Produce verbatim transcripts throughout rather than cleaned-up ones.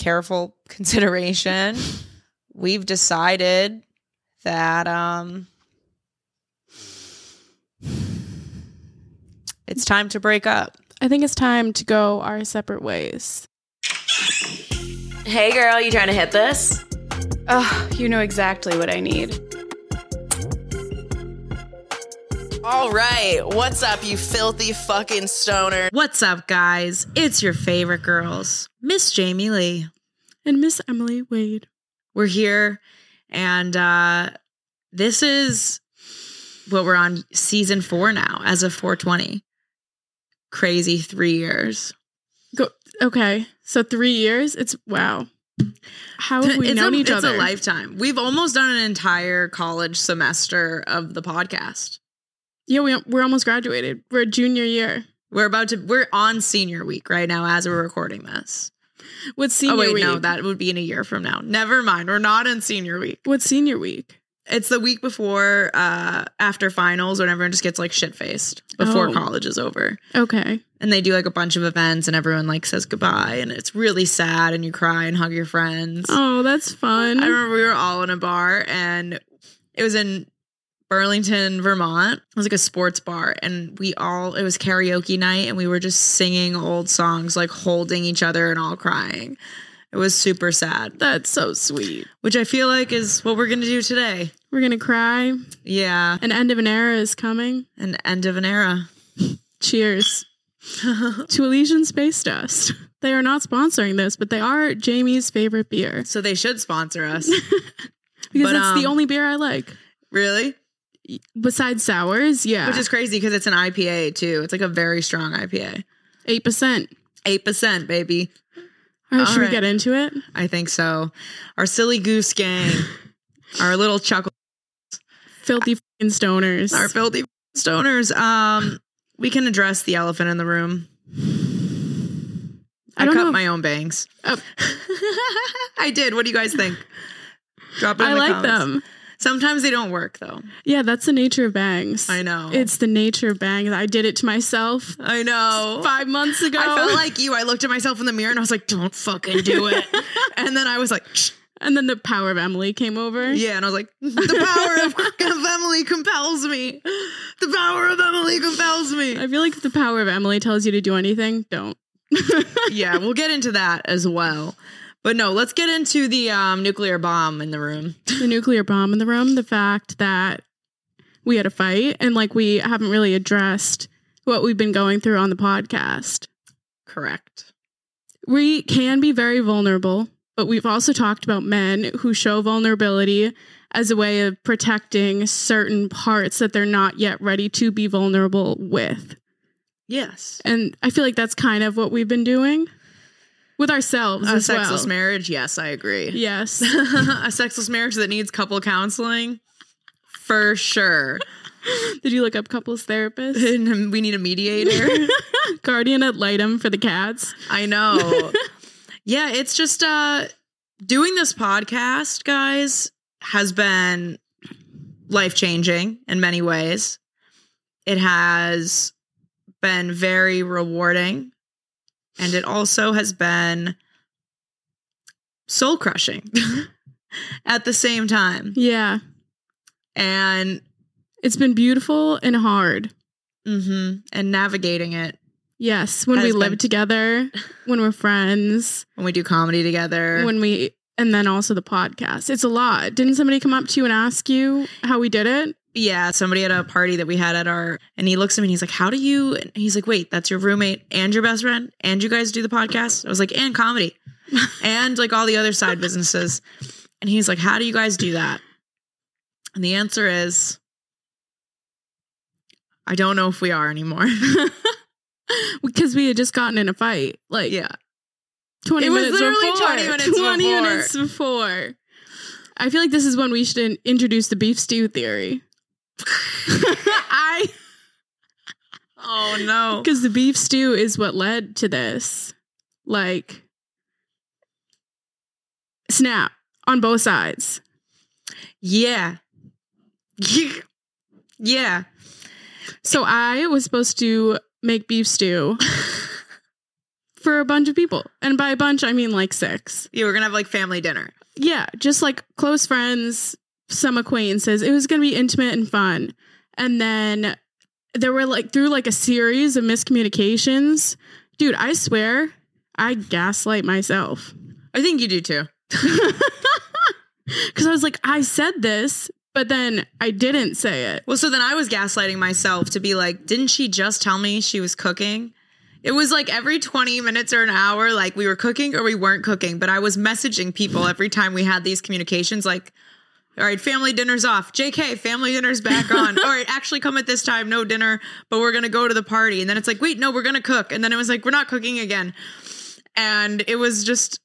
careful consideration, we've decided that um, it's time to break up. I think it's time to go our separate ways. Hey girl, you trying to hit this? Oh, you know exactly what I need. All right, what's up, you filthy fucking stoner? What's up, guys? It's your favorite girls, Miss Jamie Lee. And Miss Emily Wade. We're here, and uh, this is what we're on season four now, as of four twenty. Crazy three years. Go. Okay, so three years? It's, wow. How have we it's known a, each it's other? It's a lifetime. We've almost done an entire college semester of the podcast. Yeah, we, we're almost graduated. We're a junior year. We're about to, we're on senior week right now as we're recording this. What's senior week? Oh, wait, week? no, that would be in a year from now. Never mind. We're not in senior week. What's senior week? It's the week before, uh, after finals, when everyone just gets like shit-faced before oh. college is over. Okay. And they do like a bunch of events and everyone like says goodbye and it's really sad and you cry and hug your friends. Oh, that's fun. I remember we were all in a bar and it was in Burlington, Vermont. It was like a sports bar and we all, it was karaoke night and we were just singing old songs, like holding each other and all crying. It was super sad. That's so sweet. Which I feel like is what we're going to do today. We're going to cry. Yeah. An end of an era is coming. An end of an era. Cheers. To Elysian Space Dust. They are not sponsoring this, but they are Jamie's favorite beer. So they should sponsor us. Because but, it's um, the only beer I like. Really? Besides sours, yeah. Which is crazy because it's an I P A too. It's like a very strong I P A. eight percent. eight percent, baby. All right, All should right. we get into it? I think so. Our silly goose gang. Our little chuckle. Filthy fucking stoners. Our filthy stoners. Um, we can address the elephant in the room. I, I don't cut know. my own bangs. Oh. I did. What do you guys think? Drop it in I the like comments. them. Sometimes they don't work though. Yeah, that's the nature of bangs. I know. It's the nature of bangs. I did it to myself I know. five months ago. I felt like you. I looked at myself in the mirror and I was like, don't fucking do it. And then I was like, shh. And then the power of Emily came over. Yeah, and I was like, the power of, of Emily compels me. The power of Emily compels me. I feel like if the power of Emily tells you to do anything, don't. Yeah, we'll get into that as well. But no, let's get into the um, nuclear bomb in the room. The nuclear bomb in the room, the fact that we had a fight, and like we haven't really addressed what we've been going through on the podcast. Correct. We can be very vulnerable, but we've also talked about men who show vulnerability as a way of protecting certain parts that they're not yet ready to be vulnerable with. Yes. And I feel like that's kind of what we've been doing with ourselves A as sexless well. marriage? Yes, I agree. Yes. A sexless marriage that needs couple counseling? For sure. Did you look up couples therapists? And we need a mediator. Guardian ad litem for the cats. I know. Yeah, it's just uh, doing this podcast, guys, has been life-changing in many ways. It has been very rewarding. And it also has been soul-crushing at the same time. Yeah. And It's been beautiful and hard. mm-hmm, and navigating it Yes. When Has we been- live together, when we're friends, when we do comedy together. when we, and then also the podcast. It's a lot. Didn't somebody come up to you and ask you how we did it? Yeah, somebody at a party that we had at our, and he looks at me and he's like, how do you, and he's like, wait, that's your roommate and your best friend and you guys do the podcast? I was like, and comedy and like all the other side businesses. And he's like, how do you guys do that? And the answer is, I don't know if we are anymore. Because we had just gotten in a fight. Like, Yeah. twenty It was minutes literally before. twenty minutes twenty before. minutes before. I feel like this is when we should in- introduce the beef stew theory. I Oh no. Because the beef stew is what led to this. Like, snap on both sides. Yeah. Yeah. So I was supposed to make beef stew. for a bunch of people. And by a bunch, I mean like six. Yeah, we're going to have like family dinner. Yeah, just like close friends, some acquaintances. It was going to be intimate and fun. And then there were like, through like a series of miscommunications, dude, I swear I gaslight myself. I think you do too. Because I was like, I said this, but then I didn't say it. Well, so then I was gaslighting myself to be like, didn't she just tell me she was cooking? It was like every twenty minutes or an hour, like we were cooking or we weren't cooking. But I was messaging people every time we had these communications like, all right, family dinner's off. J K, family dinner's back on. All right, actually come at this time, no dinner, but we're going to go to the party. And then it's like, wait, no, we're going to cook. And then it was like, we're not cooking again. And it was just,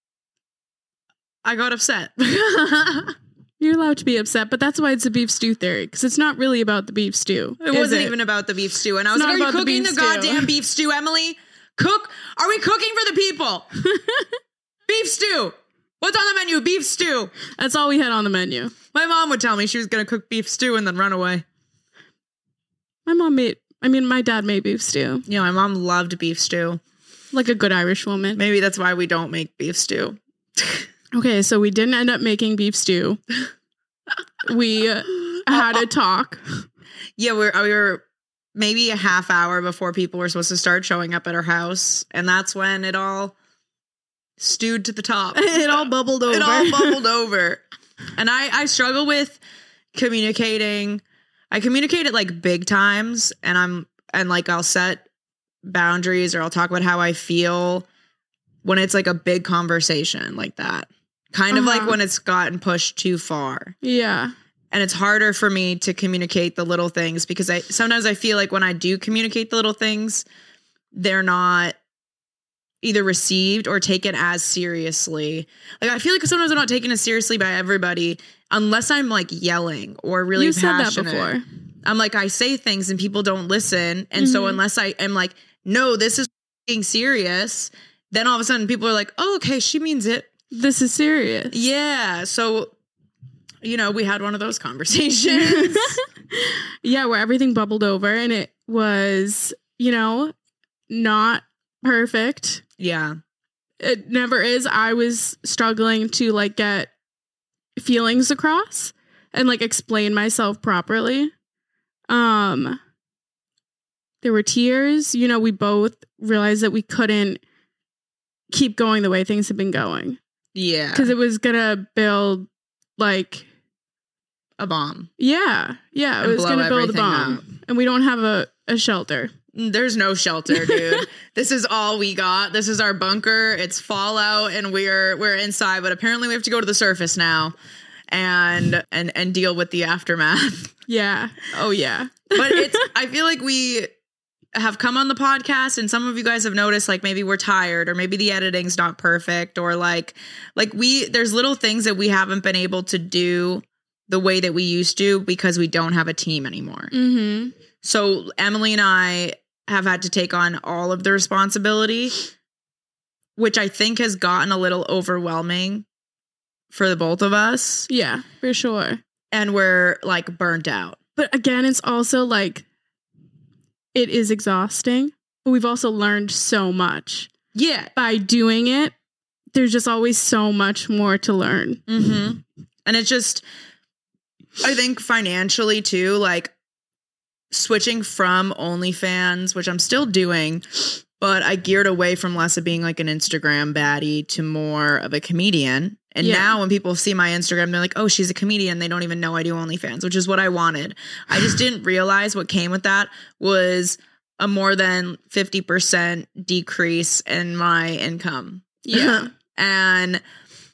I got upset. You're allowed to be upset, but that's why it's a beef stew theory, because it's not really about the beef stew. It wasn't it? even about the beef stew. And I was it's like, are you cooking the, the goddamn beef stew, Emily? Cook. Are we cooking for the people? Beef stew. What's on the menu? Beef stew. That's all we had on the menu. My mom would tell me she was going to cook beef stew and then run away. My mom made, I mean, my dad made beef stew. Yeah, my mom loved beef stew. Like a good Irish woman. Maybe that's why we don't make beef stew. Okay, so we didn't end up making beef stew. We had a talk. Yeah, we're, we were maybe a half hour before people were supposed to start showing up at our house. And that's when it all stewed to the top. It all bubbled over. It all bubbled over. And I, I struggle with communicating. I communicate at like big times and I'm, and like I'll set boundaries or I'll talk about how I feel when it's like a big conversation like that. Kind of uh-huh. like when it's gotten pushed too far. Yeah. And it's harder for me to communicate the little things because I sometimes I feel like when I do communicate the little things, they're not either received or taken as seriously. Like I feel like sometimes I'm not taken as seriously by everybody unless I'm like yelling or really you passionate. Said that before. I'm like, I say things and people don't listen. And mm-hmm. so unless I am like, no, this is being serious, then all of a sudden people are like, oh, okay, she means it. This is serious. Yeah. So, you know, we had one of those conversations. Yeah, where everything bubbled over and it was, you know, not perfect. Yeah. It never is. I was struggling to like get feelings across and like explain myself properly. Um, there were tears. You know, we both realized that we couldn't keep going the way things had been going. Yeah. Because it was going to build like a bomb. Yeah. Yeah. It and was going to build a bomb. Up. And we don't have a, a shelter. There's no shelter, dude. This is all we got. This is our bunker. It's fallout and we're we're inside, but apparently we have to go to the surface now and and and deal with the aftermath. Yeah. Oh yeah. But it's I feel like we have come on the podcast and some of you guys have noticed like maybe we're tired or maybe the editing's not perfect or like like we there's little things that we haven't been able to do the way that we used to because we don't have a team anymore. Mm-hmm. So Emily and I have had to take on all of the responsibility, which I think has gotten a little overwhelming for the both of us. Yeah, for sure. And we're like burnt out. But again, it's also like it is exhausting, but we've also learned so much. Yeah. By doing it, there's just always so much more to learn. Mm-hmm. And it's just, I think financially too, like switching from OnlyFans, which I'm still doing, but I geared away from less of being like an Instagram baddie to more of a comedian. And yeah. now when people see my Instagram, they're like, oh, she's a comedian. They don't even know I do OnlyFans, which is what I wanted. I just didn't realize what came with that was a more than fifty percent decrease in my income. Yeah. And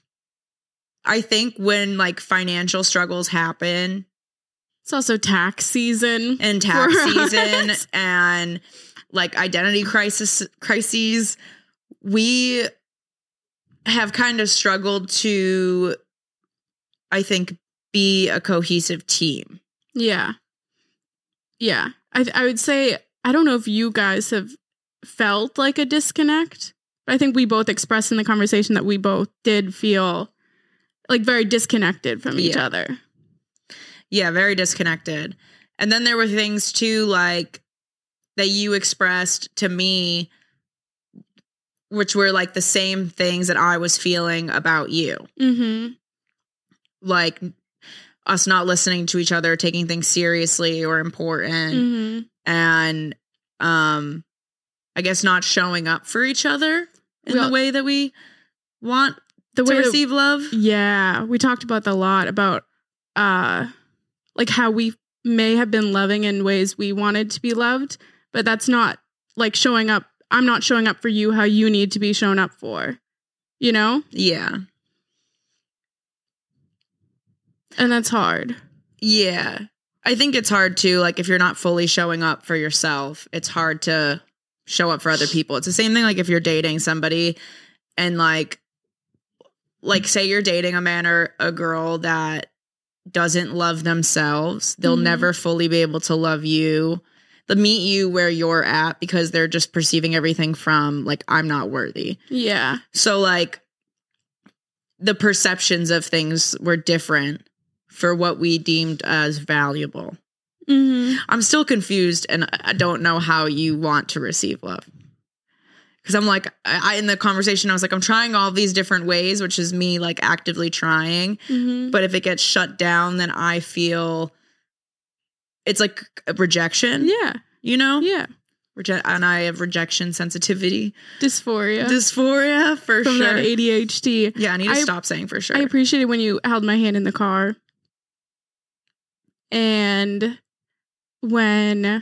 I think when like financial struggles happen, it's also tax season. And tax season and like identity crisis crises. We have kind of struggled to, I think, be a cohesive team. Yeah. Yeah. I I would say, I don't know if you guys have felt like a disconnect, but I think we both expressed in the conversation that we both did feel like very disconnected from each yeah. other. Yeah, very disconnected. And then there were things too, like that you expressed to me which were like the same things that I was feeling about you. Mm-hmm. Like us not listening to each other, taking things seriously or important, Mm-hmm. and um, I guess not showing up for each other in Well, the way that we want The to way that- receive love. Yeah, we talked about that a lot about uh like how we may have been loving in ways we wanted to be loved, but that's not like showing up. I'm not showing up for you how you need to be shown up for, you know? Yeah. And that's hard. Yeah. I think it's hard too. Like if you're not fully showing up for yourself, it's hard to show up for other people. It's the same thing like if you're dating somebody and like, like say you're dating a man or a girl that doesn't love themselves, they'll Mhm. never fully be able to love you. They'll meet you where you're at because they're just perceiving everything from like, I'm not worthy. Yeah. So like the perceptions of things were different for what we deemed as valuable. Mm-hmm. I'm still confused and I don't know how you want to receive love. Because I'm like, I, I in the conversation, I was like, I'm trying all these different ways, which is me like actively trying. Mm-hmm. But if it gets shut down, then I feel it's like a rejection, Yeah. you know? Yeah. Reje- and I have rejection sensitivity. Dysphoria. Dysphoria for From sure. that A D H D. Yeah, I need to I- stop saying for sure. I appreciated when you held my hand in the car. And when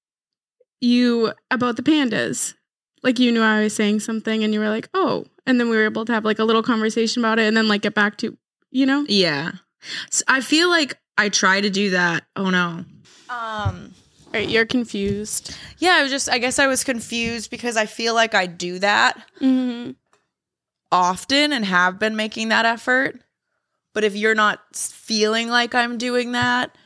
you, about the pandas, like you knew I was saying something and you were like, oh, and then we were able to have like a little conversation about it and then like get back to, you know? Yeah. S- I feel like I try to do that. Oh no. Um, All right, you're confused. yeah, I was just, I guess I was confused because I feel like I do that Mm-hmm. often and have been making that effort. But if you're not s- feeling like I'm doing that,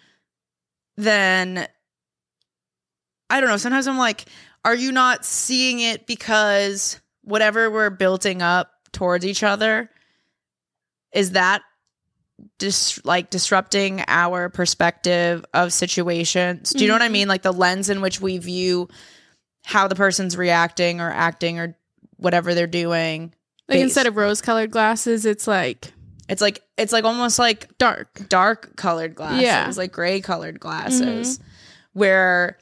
then I don't know. Sometimes I'm like, are you not seeing it because whatever we're building up towards each other, is that dis- like disrupting our perspective of situations? Do you know what I Mhm. mean? Like the lens in which we view how the person's reacting or acting or whatever they're doing. Like Based. instead of rose colored glasses, it's like It's like it's like almost like dark. dark colored glasses, Yeah. like gray colored glasses, where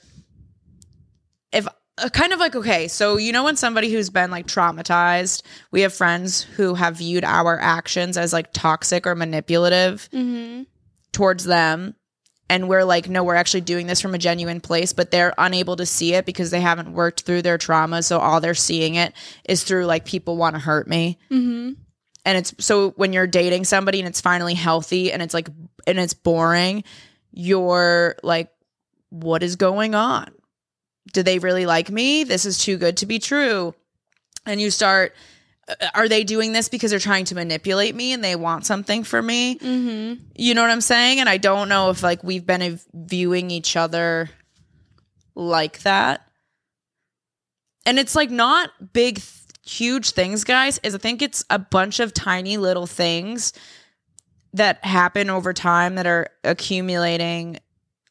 if uh, kind of like, okay, so you know when somebody who's been like traumatized, we have friends who have viewed our actions as like toxic or manipulative Mm-hmm. towards them, and we're like, no, we're actually doing this from a genuine place, but they're unable to see it because they haven't worked through their trauma, so all they're seeing it is through like people want to hurt me. Mm-hmm. And it's so when you're dating somebody and it's finally healthy and it's like, and it's boring, you're like, what is going on? Do they really like me? This is too good to be true. And you start, uh, are they doing this because they're trying to manipulate me and they want something from me? Mm-hmm. You know what I'm saying? And I don't know if like we've been ev- viewing each other like that. And it's like not big, th- huge things, guys. Is I think it's a bunch of tiny little things that happen over time that are accumulating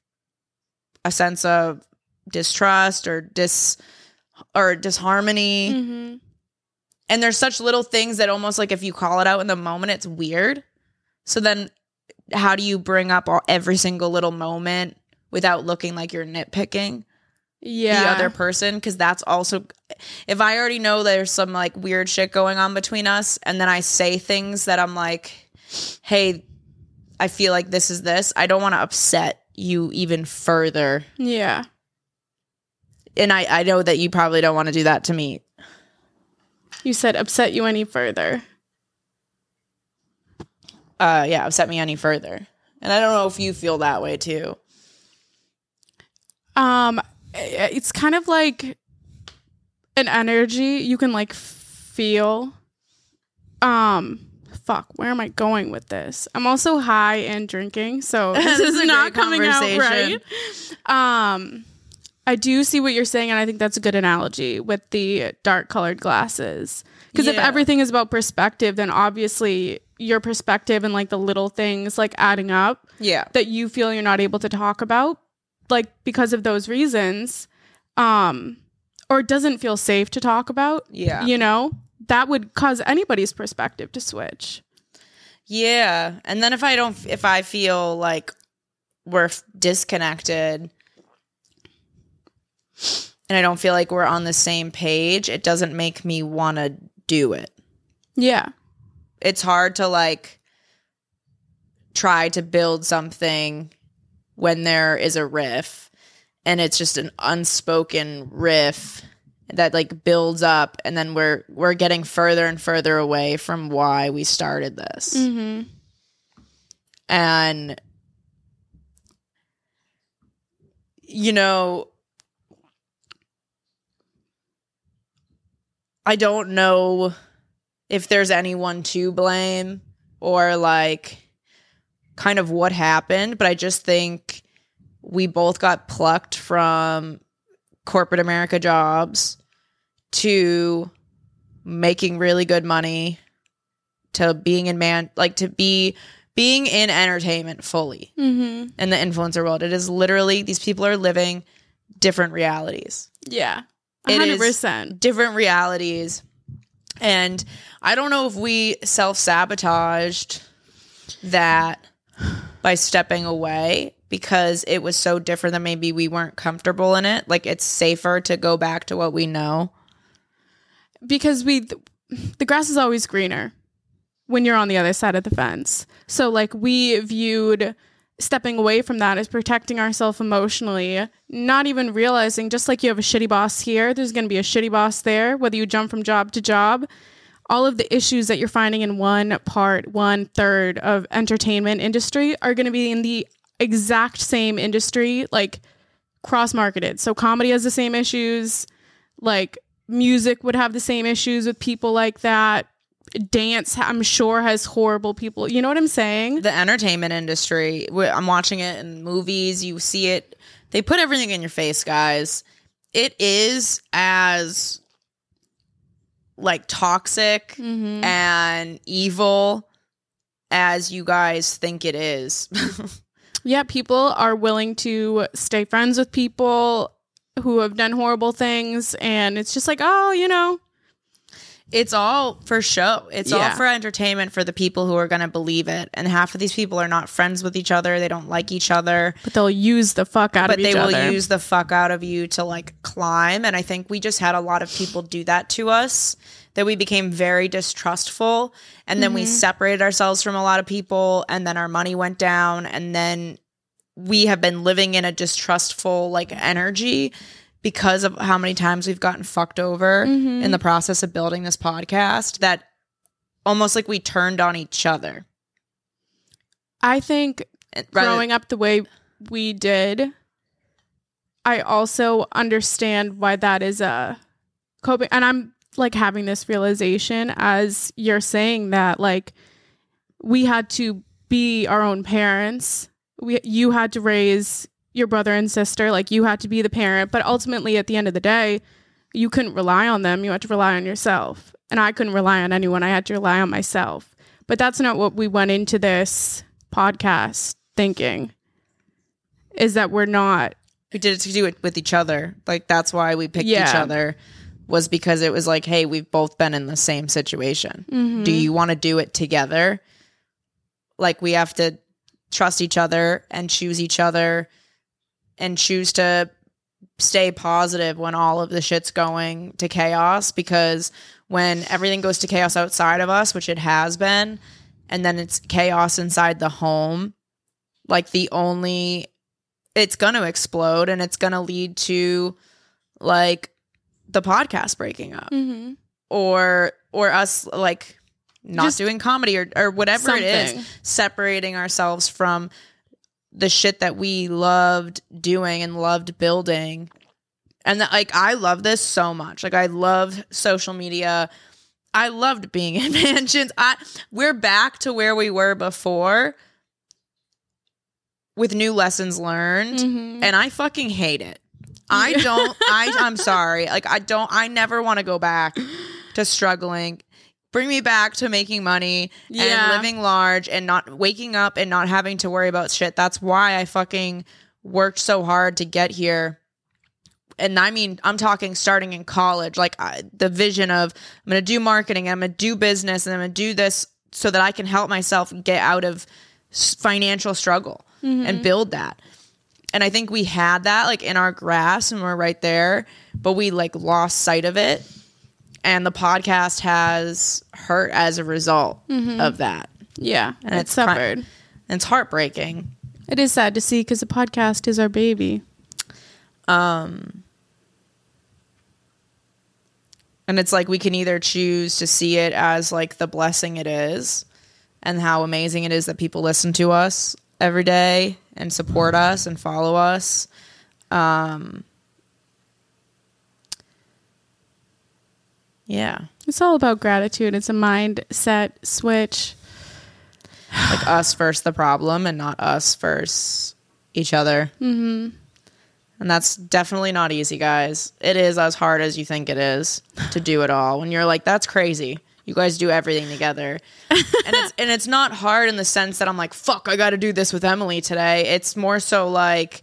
a sense of distrust or dis or disharmony. Mm-hmm. And there's such little things that almost like if you call it out in the moment, it's weird. So then how do you bring up all, every single little moment without looking like you're nitpicking Yeah. the other person? Because that's also, if I already know there's some like weird shit going on between us and then I say things that I'm like, hey, I feel like this is this, I don't want to upset you even further. Yeah. And I, I know that you probably don't want to do that to me. You said upset you any further. Uh, yeah, upset me any further. And I don't know if you feel that way too. Um, i- it's kind of like an energy you can like feel. Um, fuck, where am I going with this? I'm also high and drinking, so this, This is, is a not great coming out right. conversation. Um, I do see what you're saying, and I think that's a good analogy with the dark colored glasses. Because if Yeah. everything is about perspective, then obviously your perspective and like the little things like adding up Yeah. that you feel you're not able to talk about, like because of those reasons, um, or doesn't feel safe to talk about, Yeah. you know, that would cause anybody's perspective to switch. Yeah. And then if I don't, if I feel like we're f- disconnected and I don't feel like we're on the same page, it doesn't make me want to do it. Yeah. It's hard to like try to build something when there is a riff and it's just an unspoken riff that like builds up, and then we're we're getting further and further away from why we started this. Mm-hmm. And you know, I don't know if there's anyone to blame or like kind of what happened, but I just think we both got plucked from corporate America jobs to making really good money to being in man like to be being in entertainment fully Mm-hmm. in the influencer world. It is literally, these people are living different realities. Yeah. It one hundred is percent. different realities. And I don't know if we self-sabotaged that by stepping away because it was so different that maybe we weren't comfortable in it. Like, it's safer to go back to what we know. Because we, the grass is always greener when you're on the other side of the fence. So like we viewed stepping away from that as protecting ourselves emotionally, not even realizing just like you have a shitty boss here, there's going to be a shitty boss there, whether you jump from job to job. All of the issues that you're finding in one part, one third of entertainment industry are going to be in the exact same industry, like cross-marketed. So comedy has the same issues, like music would have the same issues with people like that. Dance, I'm sure, has horrible people. You know what I'm saying? The entertainment industry, wh- I'm watching it in movies. You see it. They put everything in your face, guys. It is as like toxic Mm-hmm. and evil as you guys think it is. Yeah, people are willing to stay friends with people who have done horrible things, and it's just like, oh, you know. It's all for show. It's Yeah. all for entertainment for the people who are going to believe it. And half of these people are not friends with each other. They don't like each other. But they'll use the fuck out But of each they will other. use the fuck out of you to like climb. And I think we just had a lot of people do that to us, that we became very distrustful. And then we separated ourselves from a lot of people. And then our money went down. And then we have been living in a distrustful like energy because of how many times we've gotten fucked over Mhm. in the process of building this podcast, that almost like we turned on each other. I think And rather- growing up the way we did, I also understand why that is a coping. And I'm like having this realization as you're saying that, like, we had to be our own parents. We, you had to raise your brother and sister, like you had to be the parent, but ultimately at the end of the day, you couldn't rely on them. You had to rely on yourself. And I couldn't rely on anyone. I had to rely on myself. But that's not what we went into this podcast thinking, is that we're not. we did it to do it with each other. Like, that's why we picked each Yeah. other, was because it was like, hey, we've both been in the same situation. Mhm. Do you want to do it together? Like, we have to trust each other and choose each other and choose to stay positive when all of the shit's going to chaos, because when everything goes to chaos outside of us, which it has been, and then it's chaos inside the home, like the only, it's going to explode, and it's going to lead to like the podcast breaking up Mhm. or, or us like not Just doing comedy or, or whatever it something. is, separating ourselves from the shit that we loved doing and loved building. And that, like, I love this so much. Like, I love social media. I loved being in mansions. I we're back to where we were before with new lessons learned, Mhm. and I fucking hate it. I don't I I'm sorry. Like, I don't I never want to go back to struggling. Bring me back to making money Yeah. and living large and not waking up and not having to worry about shit. That's why I fucking worked so hard to get here. and I mean, I'm talking starting in college, like I, the vision of I'm going to do marketing, I'm going to do business, and I'm going to do this so that I can help myself get out of s- financial struggle mm-hmm. and build that. And I think we had that like in our grasp and we're right there, but we like lost sight of it. And the podcast has hurt as a result mm-hmm. of that. Yeah. And it it's suffered. And it's heartbreaking. It is sad to see because the podcast is our baby. Um, and it's like we can either choose to see it as like the blessing it is and how amazing it is that people listen to us every day and support us and follow us. Um, yeah. It's all about gratitude. It's a mindset switch. Like us versus the problem and not us versus each other. Mm-hmm. And that's definitely not easy, guys. It is as hard as you think it is to do it all. When you're like, that's crazy. You guys do everything together. and it's and it's not hard in the sense that I'm like, fuck, I got to do this with Emily today. It's more so like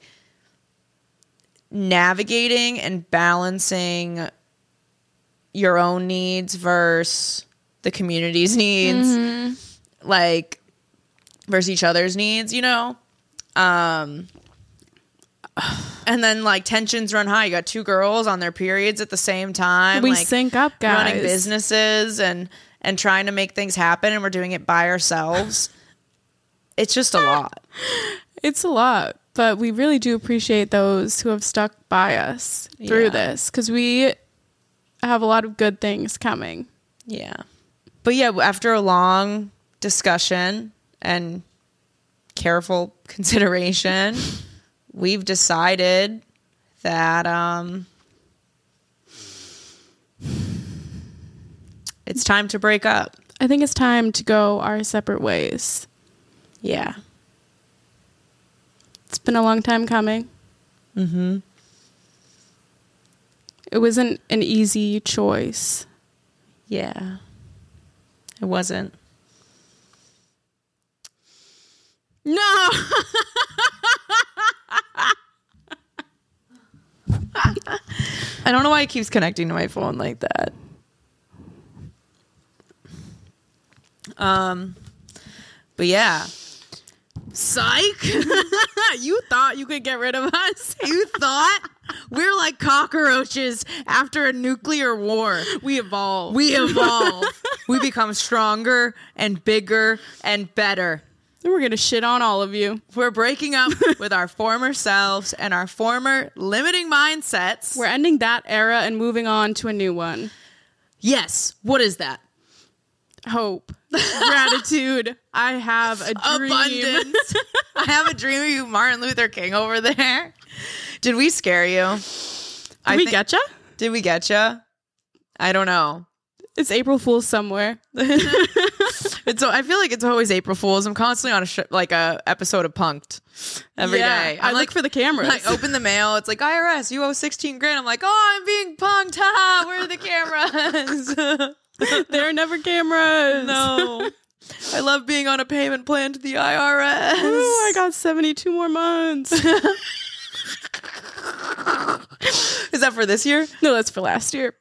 navigating and balancing your own needs versus the community's needs. Mm-hmm. Like versus each other's needs, you know? Um... And then like tensions run high. You got two girls on their periods at the same time. We like, sync up, guys. Running businesses and and trying to make things happen, and we're doing it by ourselves. It's just a lot. It's a lot, but we really do appreciate those who have stuck by us through yeah. this because we have a lot of good things coming. Yeah. But yeah, after a long discussion and careful consideration, we've decided that um, it's time to break up. I think it's time to go our separate ways. Yeah. It's been a long time coming. Mm-hmm. It wasn't an easy choice. Yeah. It wasn't. No! I don't know why it keeps connecting to my phone like that. Um, but yeah. Psych! You thought you could get rid of us? You thought? We're like cockroaches after a nuclear war. We evolve. We evolve. We become stronger and bigger and better. We're going to shit on all of you. We're breaking up with our former selves and our former limiting mindsets. We're ending that era and moving on to a new one. Yes. What is that? Hope. Gratitude. I have a dream. Abundance. I have a dream of you, Martin Luther King over there. Did we scare you? Did I we think, get ya? Did we get ya? I don't know. It's April Fool's somewhere. It's. I feel like it's always April Fool's. I'm constantly on a sh- like a episode of Punked every yeah, day. I I'm look like, for the cameras. I open the mail. It's like I R S. You owe sixteen grand. I'm like, oh, I'm being punked. Ha! Where are the cameras? There are never cameras. No. I love being on a payment plan to the I R S. Ooh, I got seventy-two more months. Is that for this year? No, that's for last year.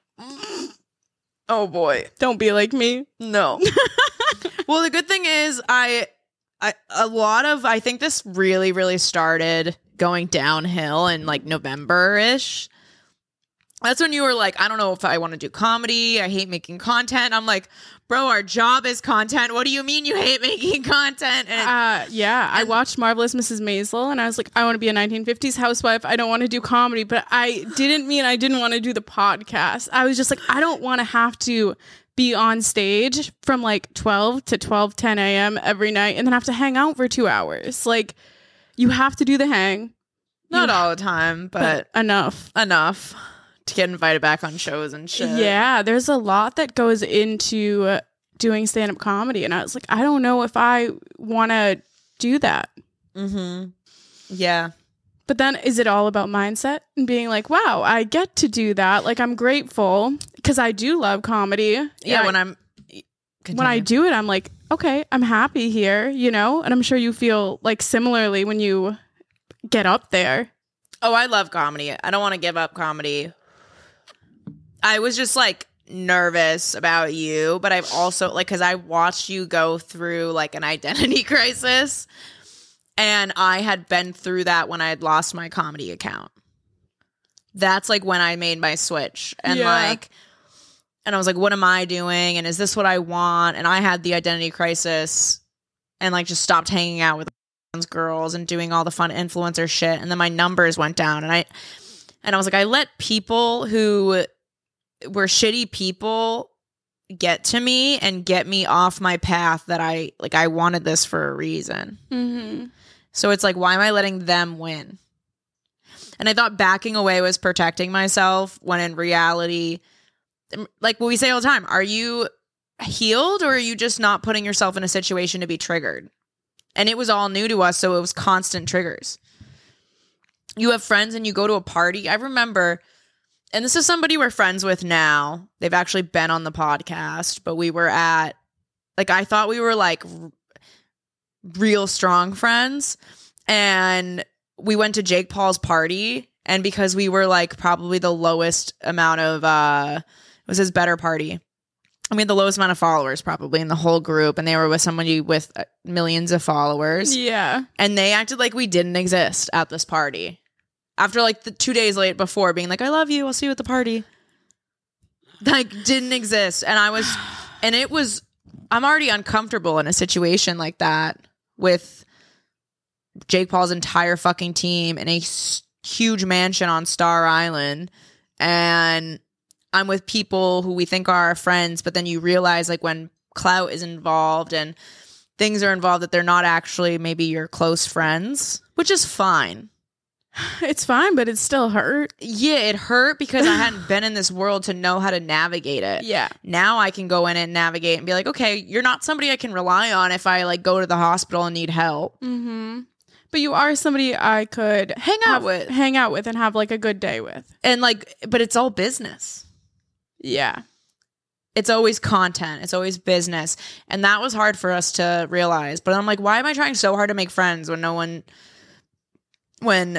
Oh boy. Don't be like me. No. Well, the good thing is I I a lot of I think this really really started going downhill in like November-ish. That's when you were like, I don't know if I want to do comedy. I hate making content. I'm like, bro, our job is content. What do you mean you hate making content? And Uh, yeah, I watched Marvelous Missus Maisel and I was like, I want to be a nineteen fifties housewife. I don't want to do comedy, but I didn't mean I didn't want to do the podcast. I was just like, I don't want to have to be on stage from like twelve to twelve ten a.m. every night and then have to hang out for two hours. Like, you have to do the hang. not You- all the time, but, but enough. enough to get invited back on shows and shit. Yeah, there's a lot that goes into uh, doing stand-up comedy. And I was like, I don't know if I want to do that. Mm-hmm. Yeah. But then is it all about mindset and being like, wow, I get to do that. Like, I'm grateful because I do love comedy. Yeah, I- when I'm when I do it, I'm like, okay, I'm happy here, you know? And I'm sure you feel like similarly when you get up there. Oh, I love comedy. I don't want to give up comedy. I was just like nervous about you, but I've also like, because I watched you go through like an identity crisis, and I had been through that when I had lost my comedy account. That's like when I made my switch, and Yeah. like, and I was like, what am I doing? And is this what I want? And I had the identity crisis, and like just stopped hanging out with girls and doing all the fun influencer shit. And then my numbers went down, and I, and I was like, I let people who were shitty people get to me and get me off my path that I like. I wanted this for a reason. Mm-hmm. So it's like, why am I letting them win? And I thought backing away was protecting myself, when in reality, like what we say all the time, are you healed, or are you just not putting yourself in a situation to be triggered? And it was all new to us, so it was constant triggers. You have friends and you go to a party. I remember, and this is somebody we're friends with now. They've actually been on the podcast, but we were at, like, I thought we were like r- real strong friends. And we went to Jake Paul's party. And because we were like probably the lowest amount of, uh, it was his better party. I mean, the lowest amount of followers probably in the whole group. And they were with somebody with millions of followers. Yeah. And they acted like we didn't exist at this party. After like the two days late before being like, I love you, I'll see you at the party. Like, didn't exist. And I was, and it was, I'm already uncomfortable in a situation like that with Jake Paul's entire fucking team in a s- huge mansion on Star Island. And I'm with people who we think are our friends, but then you realize like when clout is involved and things are involved that they're not actually maybe your close friends, which is fine. It's fine, but it still hurt. Yeah, it hurt because I hadn't been in this world to know how to navigate it. Yeah. Now I can go in and navigate and be like, okay, you're not somebody I can rely on if I like go to the hospital and need help. Mm-hmm. But you are somebody I could Hang out have- with. hang out with, and have like a good day with. And like, but it's all business. Yeah. It's always content. It's always business. And that was hard for us to realize. But I'm like, why am I trying so hard to make friends when no one, when,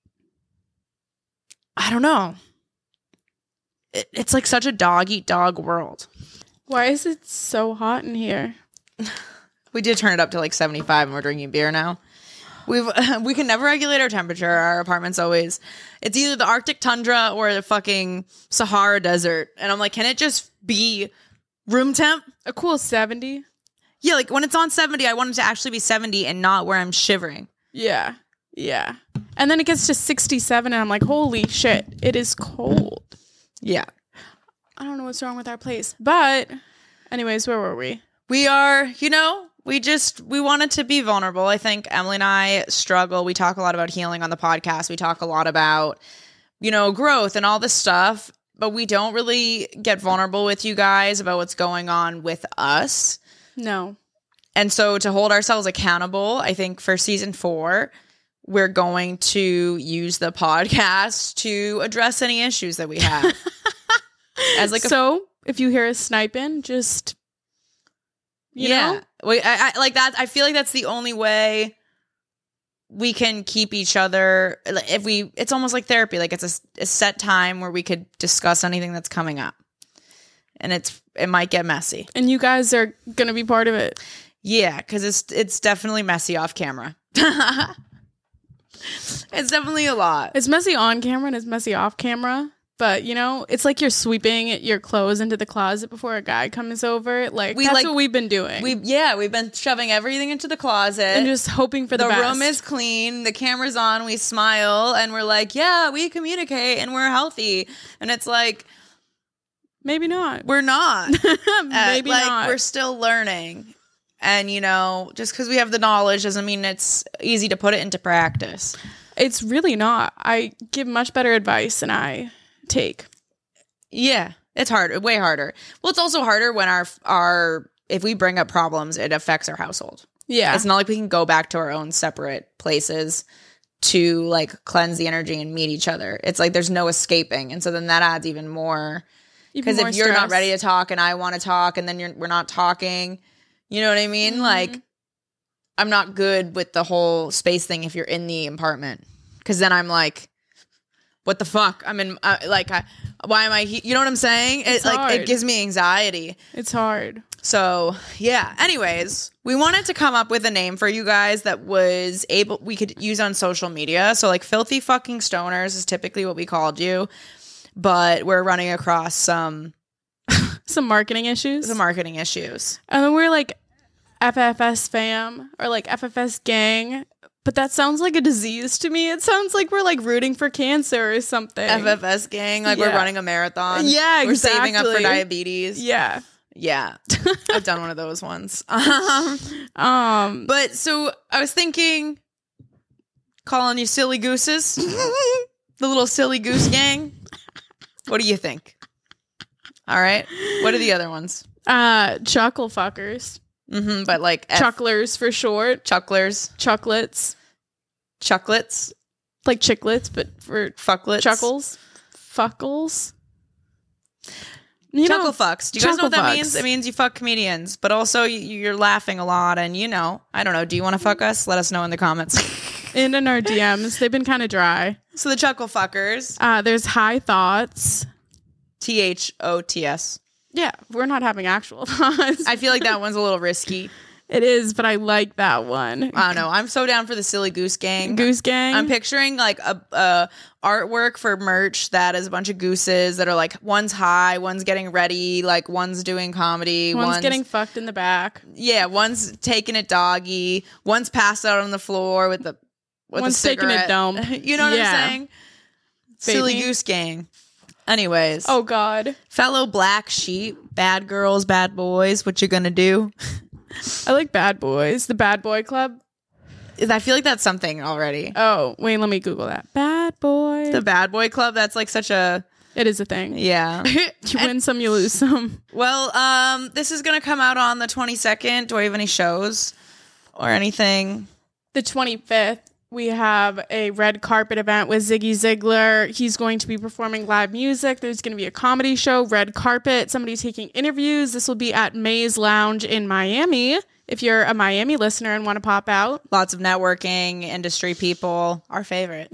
I don't know. It, it's like such a dog eat dog world. Why is it so hot in here? We did turn it up to like seventy-five and we're drinking beer now. We've we can never regulate our temperature. Our apartment's always, it's either the Arctic tundra or the fucking Sahara desert. And I'm like, can it just be room temp? A cool seventy. Yeah, like when it's on seventy, I want it to actually be seventy and not where I'm shivering. Yeah. Yeah. And then it gets to sixty-seven and I'm like, holy shit, it is cold. Yeah. I don't know what's wrong with our place. But anyways, where were we? We are, you know, we just, we wanted to be vulnerable. I think Emily and I struggle. We talk a lot about healing on the podcast. We talk a lot about, you know, growth and all this stuff, but we don't really get vulnerable with you guys about what's going on with us. No. And so to hold ourselves accountable, I think for season four, we're going to use the podcast to address any issues that we have. As like a, so if you hear us sniping, just, you yeah, know? we, I, I, like that. I feel like that's the only way we can keep each other. like, If we, it's almost like therapy. Like it's a, a set time where we could discuss anything that's coming up, and it's it might get messy. And you guys are going to be part of it. Yeah, because it's it's definitely messy off camera. It's definitely a lot. It's messy on camera and it's messy off camera. But, you know, it's like you're sweeping your clothes into the closet before a guy comes over. Like, We that's like- what we've been doing. We yeah, we've been shoving everything into the closet and just hoping for the, the best. room is clean, the camera's on, we smile, and we're like, yeah, we communicate and we're healthy. And it's like, Maybe not. we're not. Maybe like, not. We're still learning. And, you know, just because we have the knowledge doesn't mean it's easy to put it into practice. It's really not. I give much better advice than I take. Yeah, it's hard, way harder. Well, it's also harder when our, our if we bring up problems, it affects our household. Yeah. It's not like we can go back to our own separate places to like cleanse the energy and meet each other. It's like there's no escaping. And so then that adds even more. Because if you're not ready to talk and I want to talk and then you're we're not talking, you know what I mean? Mm-hmm. Like, I'm not good with the whole space thing if you're in the apartment. Because then I'm like, what the fuck? I'm in, uh, like, I, why am I, he- you know what I'm saying? It, It's like, hard. it gives me anxiety. It's hard. So, yeah. Anyways, we wanted to come up with a name for you guys that was able, we could use on social media. So, like, Filthy Fucking Stoners is typically what we called you. But we're running across some, Some marketing issues. some marketing issues. And then we're like F F S fam or like F F S gang. But that sounds like a disease to me. It sounds like we're like rooting for cancer or something. F F S gang, like Yeah. we're running a marathon. Yeah, We're saving up for exactly. diabetes. Yeah. Yeah. I've done one of those ones. Um, Um but so I was thinking, calling you silly gooses, the little silly goose gang. What do you think? All right. What are the other ones? uh chuckle fuckers. Mm-hmm, but like F- Chucklers for short. chucklers, Chucklets. chucklets, Like chiclets, but for fucklets, chuckles. Fuckles. You chuckle know, fucks. Do you guys know what chuckle that fucks. means? It means you fuck comedians, but also you, you're laughing a lot, and you know, I don't know. Do you want to fuck us? Let us know in the comments. and in our D Ms, they've been kind of dry. So the chuckle fuckers, Uh, there's high thoughts. T H O T S. Yeah, we're not having actual thoughts. I feel like that one's a little risky. It is, but I like that one. I don't know. I'm so down for the silly goose gang. Goose gang. I'm picturing like a, a artwork for merch that is a bunch of gooses that are like one's high, one's getting ready, like one's doing comedy, One's getting fucked in the back. yeah, one's taking it doggy, one's passed out on the floor with the with One's a taking a cigarette. dump. You know what Yeah. I'm saying? Silly Baby. goose gang. Anyways, Oh God, fellow black sheep, bad girls, bad boys, what you gonna do? I like Bad Boys. The Bad Boy Club. I feel like that's something already. Oh wait, let me Google that. Bad Boy. The bad boy club. That's like such a it is a thing. yeah. You win some, you lose some. Well, um, this is gonna come out on the twenty-second. Do I have any shows or anything? The twenty-fifth, we have a red carpet event with Ziggy Ziglar. He's going to be performing live music. There's going to be a comedy show, red carpet. Somebody taking interviews. This will be at Maze Lounge in Miami. If you're a Miami listener and want to pop out, Lots of networking, industry people, our favorite,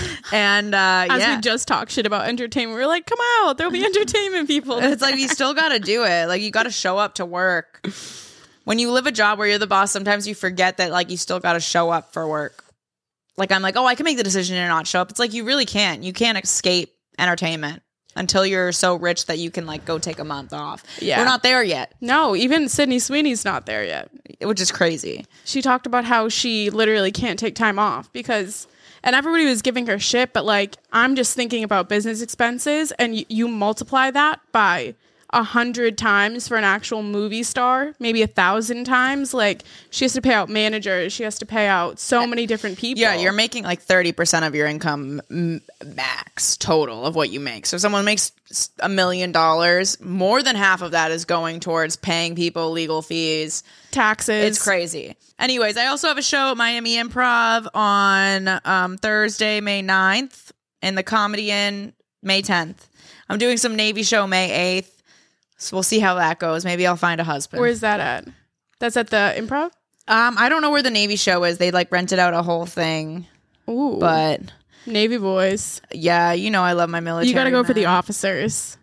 and uh, as yeah. we just talk shit about entertainment, we're like, come out, there'll be entertainment people. It's like you still got to do it. Like you got to show up to work. When you live a job where you're the boss, sometimes you forget that like you still got to show up for work. Like I'm like, oh, I can make the decision to not show up. It's like you really can't. You can't escape entertainment until you're so rich that you can like go take a month off. Yeah. We're not there yet, No, even Sydney Sweeney's not there yet. which is crazy. She talked about how she literally can't take time off because, and everybody was giving her shit, but like, I'm just thinking about business expenses and y- you multiply that by a hundred times for an actual movie star, maybe a thousand times. Like, she has to pay out managers. She has to pay out so many different people. Yeah, you're making like thirty percent of your income m- max total of what you make. So if someone makes s- a million dollars, more than half of that is going towards paying people legal fees. taxes. It's crazy. Anyways, I also have a show at Miami Improv on um, Thursday, May ninth, and the Comedy Inn May tenth. I'm doing some Navy show May eighth. So we'll see how that goes. Maybe I'll find a husband. Where's that at? That's at the Improv? um, I don't know where the Navy show is. They like rented out a whole thing. Ooh. But Navy boys. yeah, you know I love my military. You got to go for the men. officers.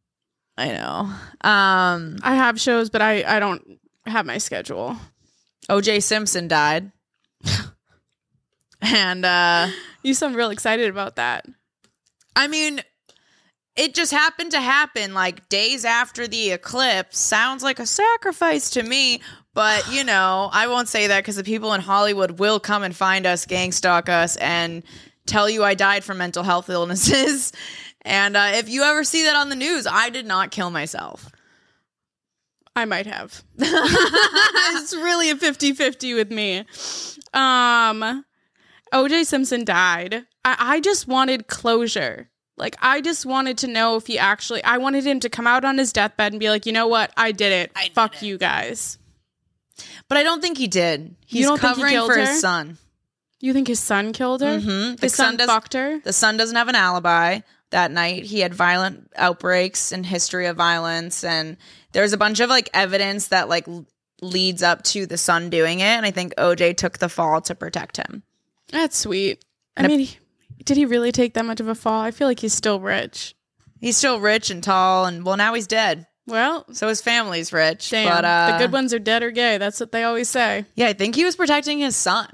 I know. Um, I have shows, but I, I don't have my schedule. O J Simpson died. and uh You sound real excited about that. I mean, it just happened to happen like days after the eclipse. Sounds like a sacrifice to me, but you know, I won't say that because the people in Hollywood will come and find us, gang stalk us, and tell you I died from mental health illnesses. And uh, if you ever see that on the news, I did not kill myself. I might have. It's really a fifty-fifty with me. Um, O J Simpson died. I, I just wanted closure. Like, I just wanted to know if he actually... I wanted him to come out on his deathbed and be like, you know what? I did it. I did Fuck it." you guys. But I don't think he did. He's don't think he covering killed for her? his son. You think his son killed her? Mm-hmm. The His son, son does- fucked her? The son doesn't have an alibi. That night he had violent outbreaks and history of violence, and there's a bunch of like evidence that like l- leads up to the son doing it, and I think O J took the fall to protect him. That's sweet. I And mean, he, Did he really take that much of a fall? I feel like he's still rich. He's still rich and tall, and well, now he's dead. Well, So his family's rich. damn. But, uh, the good ones are dead or gay. That's what they always say. yeah, I think he was protecting his son.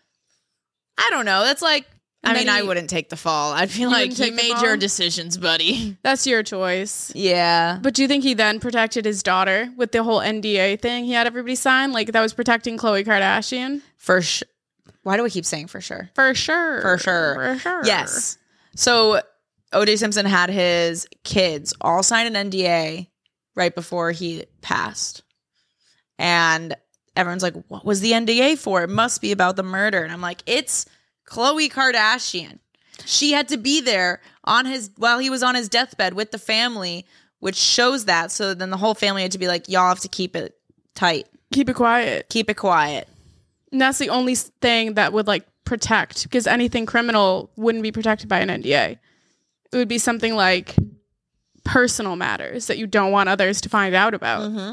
I don't know. That's like, I And mean, then I he- wouldn't take the fall. I'd feel like wouldn't you take the made fall? your decisions, buddy. That's your choice. Yeah. But do you think he then protected his daughter with the whole N D A thing he had everybody sign? Like that was protecting Khloe Kardashian? For sure. Why do I keep saying for sure? For sure. For sure. For sure. Yes. So O J Simpson had his kids all sign an N D A right before he passed. And everyone's like, what was the N D A for? It must be about the murder. And I'm like, it's Khloe Kardashian. She had to be there on his while he was on his deathbed with the family, which shows that. So then the whole family had to be like, y'all have to keep it tight. Keep it quiet. Keep it quiet. And that's the only s- thing that would like protect, because anything criminal wouldn't be protected by an N D A. It would be something like personal matters that you don't want others to find out about. Mm-hmm.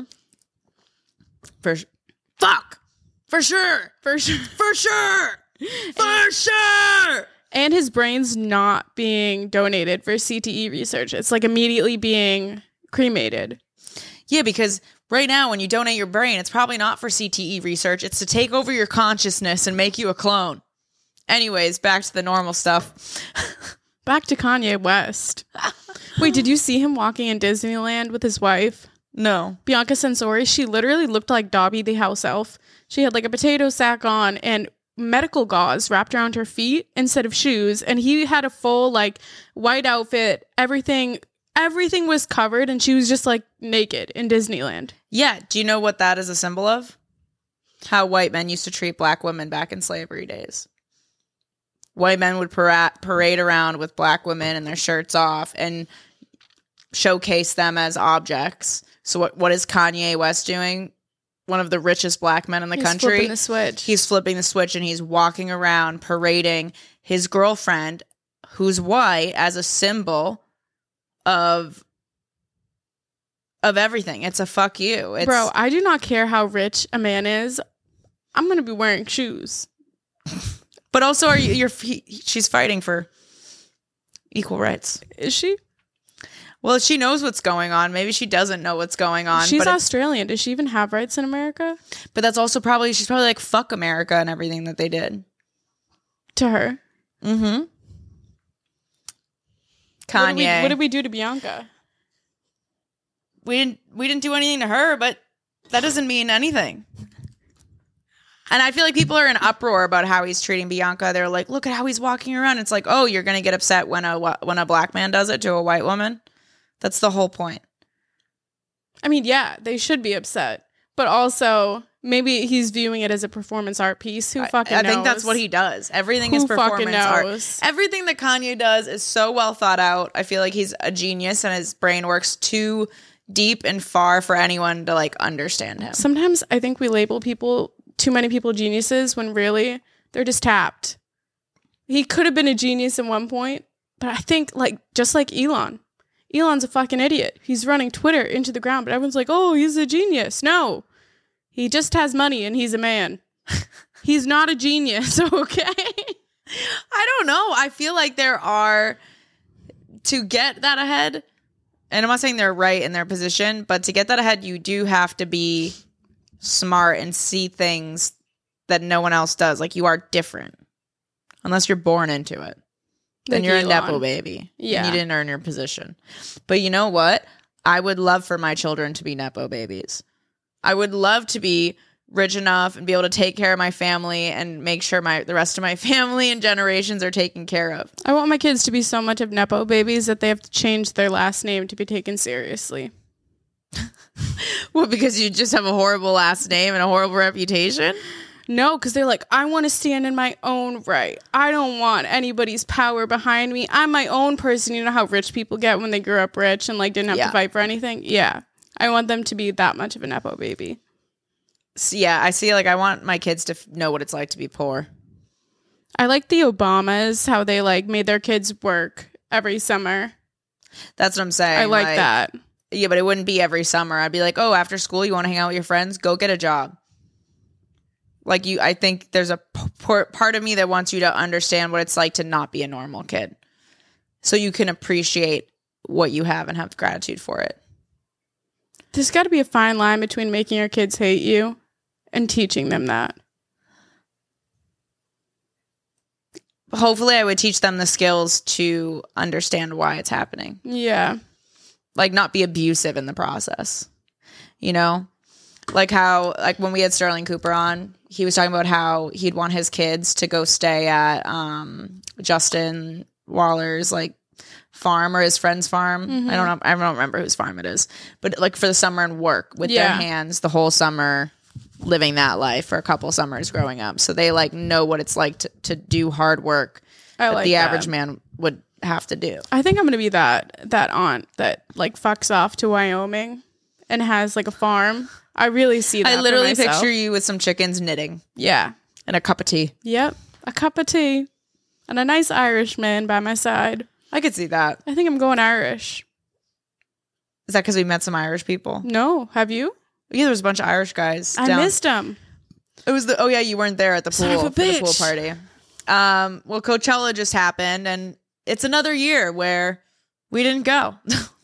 For sh- fuck. For sure. For sure. For sure. For sure. And his brain's not being donated for C T E research. It's like immediately being cremated. Yeah, because right now when you donate your brain, it's probably not for C T E research. It's to take over your consciousness and make you a clone. Anyways, back to the normal stuff. Back to Kanye West. Wait, did you see him walking in Disneyland with his wife? No. Bianca Censori, she literally looked like Dobby the house elf. She had like a potato sack on and medical gauze wrapped around her feet instead of shoes. And he had a full like white outfit. Everything, everything was covered and she was just like naked in Disneyland. Yeah. Do you know what that is a symbol of? How white men used to treat black women back in slavery days. White men would para- parade around with black women and their shirts off and showcase them as objects. So what, what is Kanye West doing? One of the richest black men in the He's country. flipping the switch. He's flipping the switch and he's walking around parading his girlfriend, who's white, as a symbol of of everything. It's a fuck you. It's, Bro, I do not care how rich a man is. I'm going to be wearing shoes. but also, are you? You're. He, she's fighting for equal rights. Is she? Well, she knows what's going on. Maybe she doesn't know what's going on. She's but it's- Australian. Does she even have rights in America? But that's also probably she's probably like fuck America and everything that they did. To her. Mm-hmm. Kanye. What did, we, what did we do to Bianca? we didn't we didn't do anything to her, but that doesn't mean anything. And I feel like people are in uproar about how he's treating Bianca. They're like, look at how he's walking around. It's like, oh, you're gonna get upset when a when a black man does it to a white woman. That's the whole point. I mean, yeah, they should be upset. But also, maybe he's viewing it as a performance art piece. Who fucking I, I knows? think that's what he does. Everything Who is fucking performance art. knows? Everything that Kanye does is so well thought out. I feel like he's a genius and his brain works too deep and far for anyone to like understand him. Sometimes I think we label people, too many people, geniuses when really they're just tapped. He could have been a genius at one point, but I think like just like Elon. Elon's a fucking idiot. He's running Twitter into the ground, but everyone's like, oh, he's a genius. No, he just has money and he's a man. He's not a genius, okay? I don't know. I feel like there are, to get that ahead, and I'm not saying they're right in their position, but to get that ahead, you do have to be smart and see things that no one else does. Like, you are different. Unless you're born into it. Then Like you're Elon. a Nepo baby. Yeah. And you didn't earn your position. But you know what? I would love for my children to be Nepo babies. I would love to be rich enough and be able to take care of my family and make sure my the rest of my family and generations are taken care of. I want my kids to be so much of Nepo babies that they have to change their last name to be taken seriously. Well, because you just have a horrible last name and a horrible reputation? No, because they're like, I want to stand in my own right. I don't want anybody's power behind me. I'm my own person. You know how rich people get when they grew up rich and like didn't have Yeah. to fight for anything? Yeah. I want them to be that much of a Nepo baby. So, yeah, I see. Like, I want my kids to f- know what it's like to be poor. I like the Obamas, how they like made their kids work every summer. That's what I'm saying. I like, that. Yeah, but it wouldn't be every summer. I'd be like, oh, after school, you want to hang out with your friends? Go get a job. Like you, I think there's a p- part of me that wants you to understand what it's like to not be a normal kid. So you can appreciate what you have and have gratitude for it. There's got to be a fine line between making your kids hate you and teaching them that. Hopefully I would teach them the skills to understand why it's happening. Yeah. Like not be abusive in the process. You know? Like how, like when we had Sterling Cooper on, he was talking about how he'd want his kids to go stay at um, Justin Waller's like farm or his friend's farm. Mm-hmm. I don't know. I don't remember whose farm it is, but like for the summer and work with yeah. their hands the whole summer, living that life for a couple summers growing up. So they like know what it's like to, to do hard work I that like the that. average man would have to do. I think I'm going to be that, that aunt that like fucks off to Wyoming and has like a farm. I really see that. I literally for myself. picture you with some chickens knitting. Yeah. And a cup of tea. Yep. A cup of tea and a nice Irishman by my side. I could see that. I think I'm going Irish. Is that because we met some Irish people? No. Have you? Yeah, there was a bunch of Irish guys. I down. missed them. It was the, oh yeah, you weren't there at the pool, Son of a for the pool bitch. party. Um, well, Coachella just happened and it's another year where we didn't go.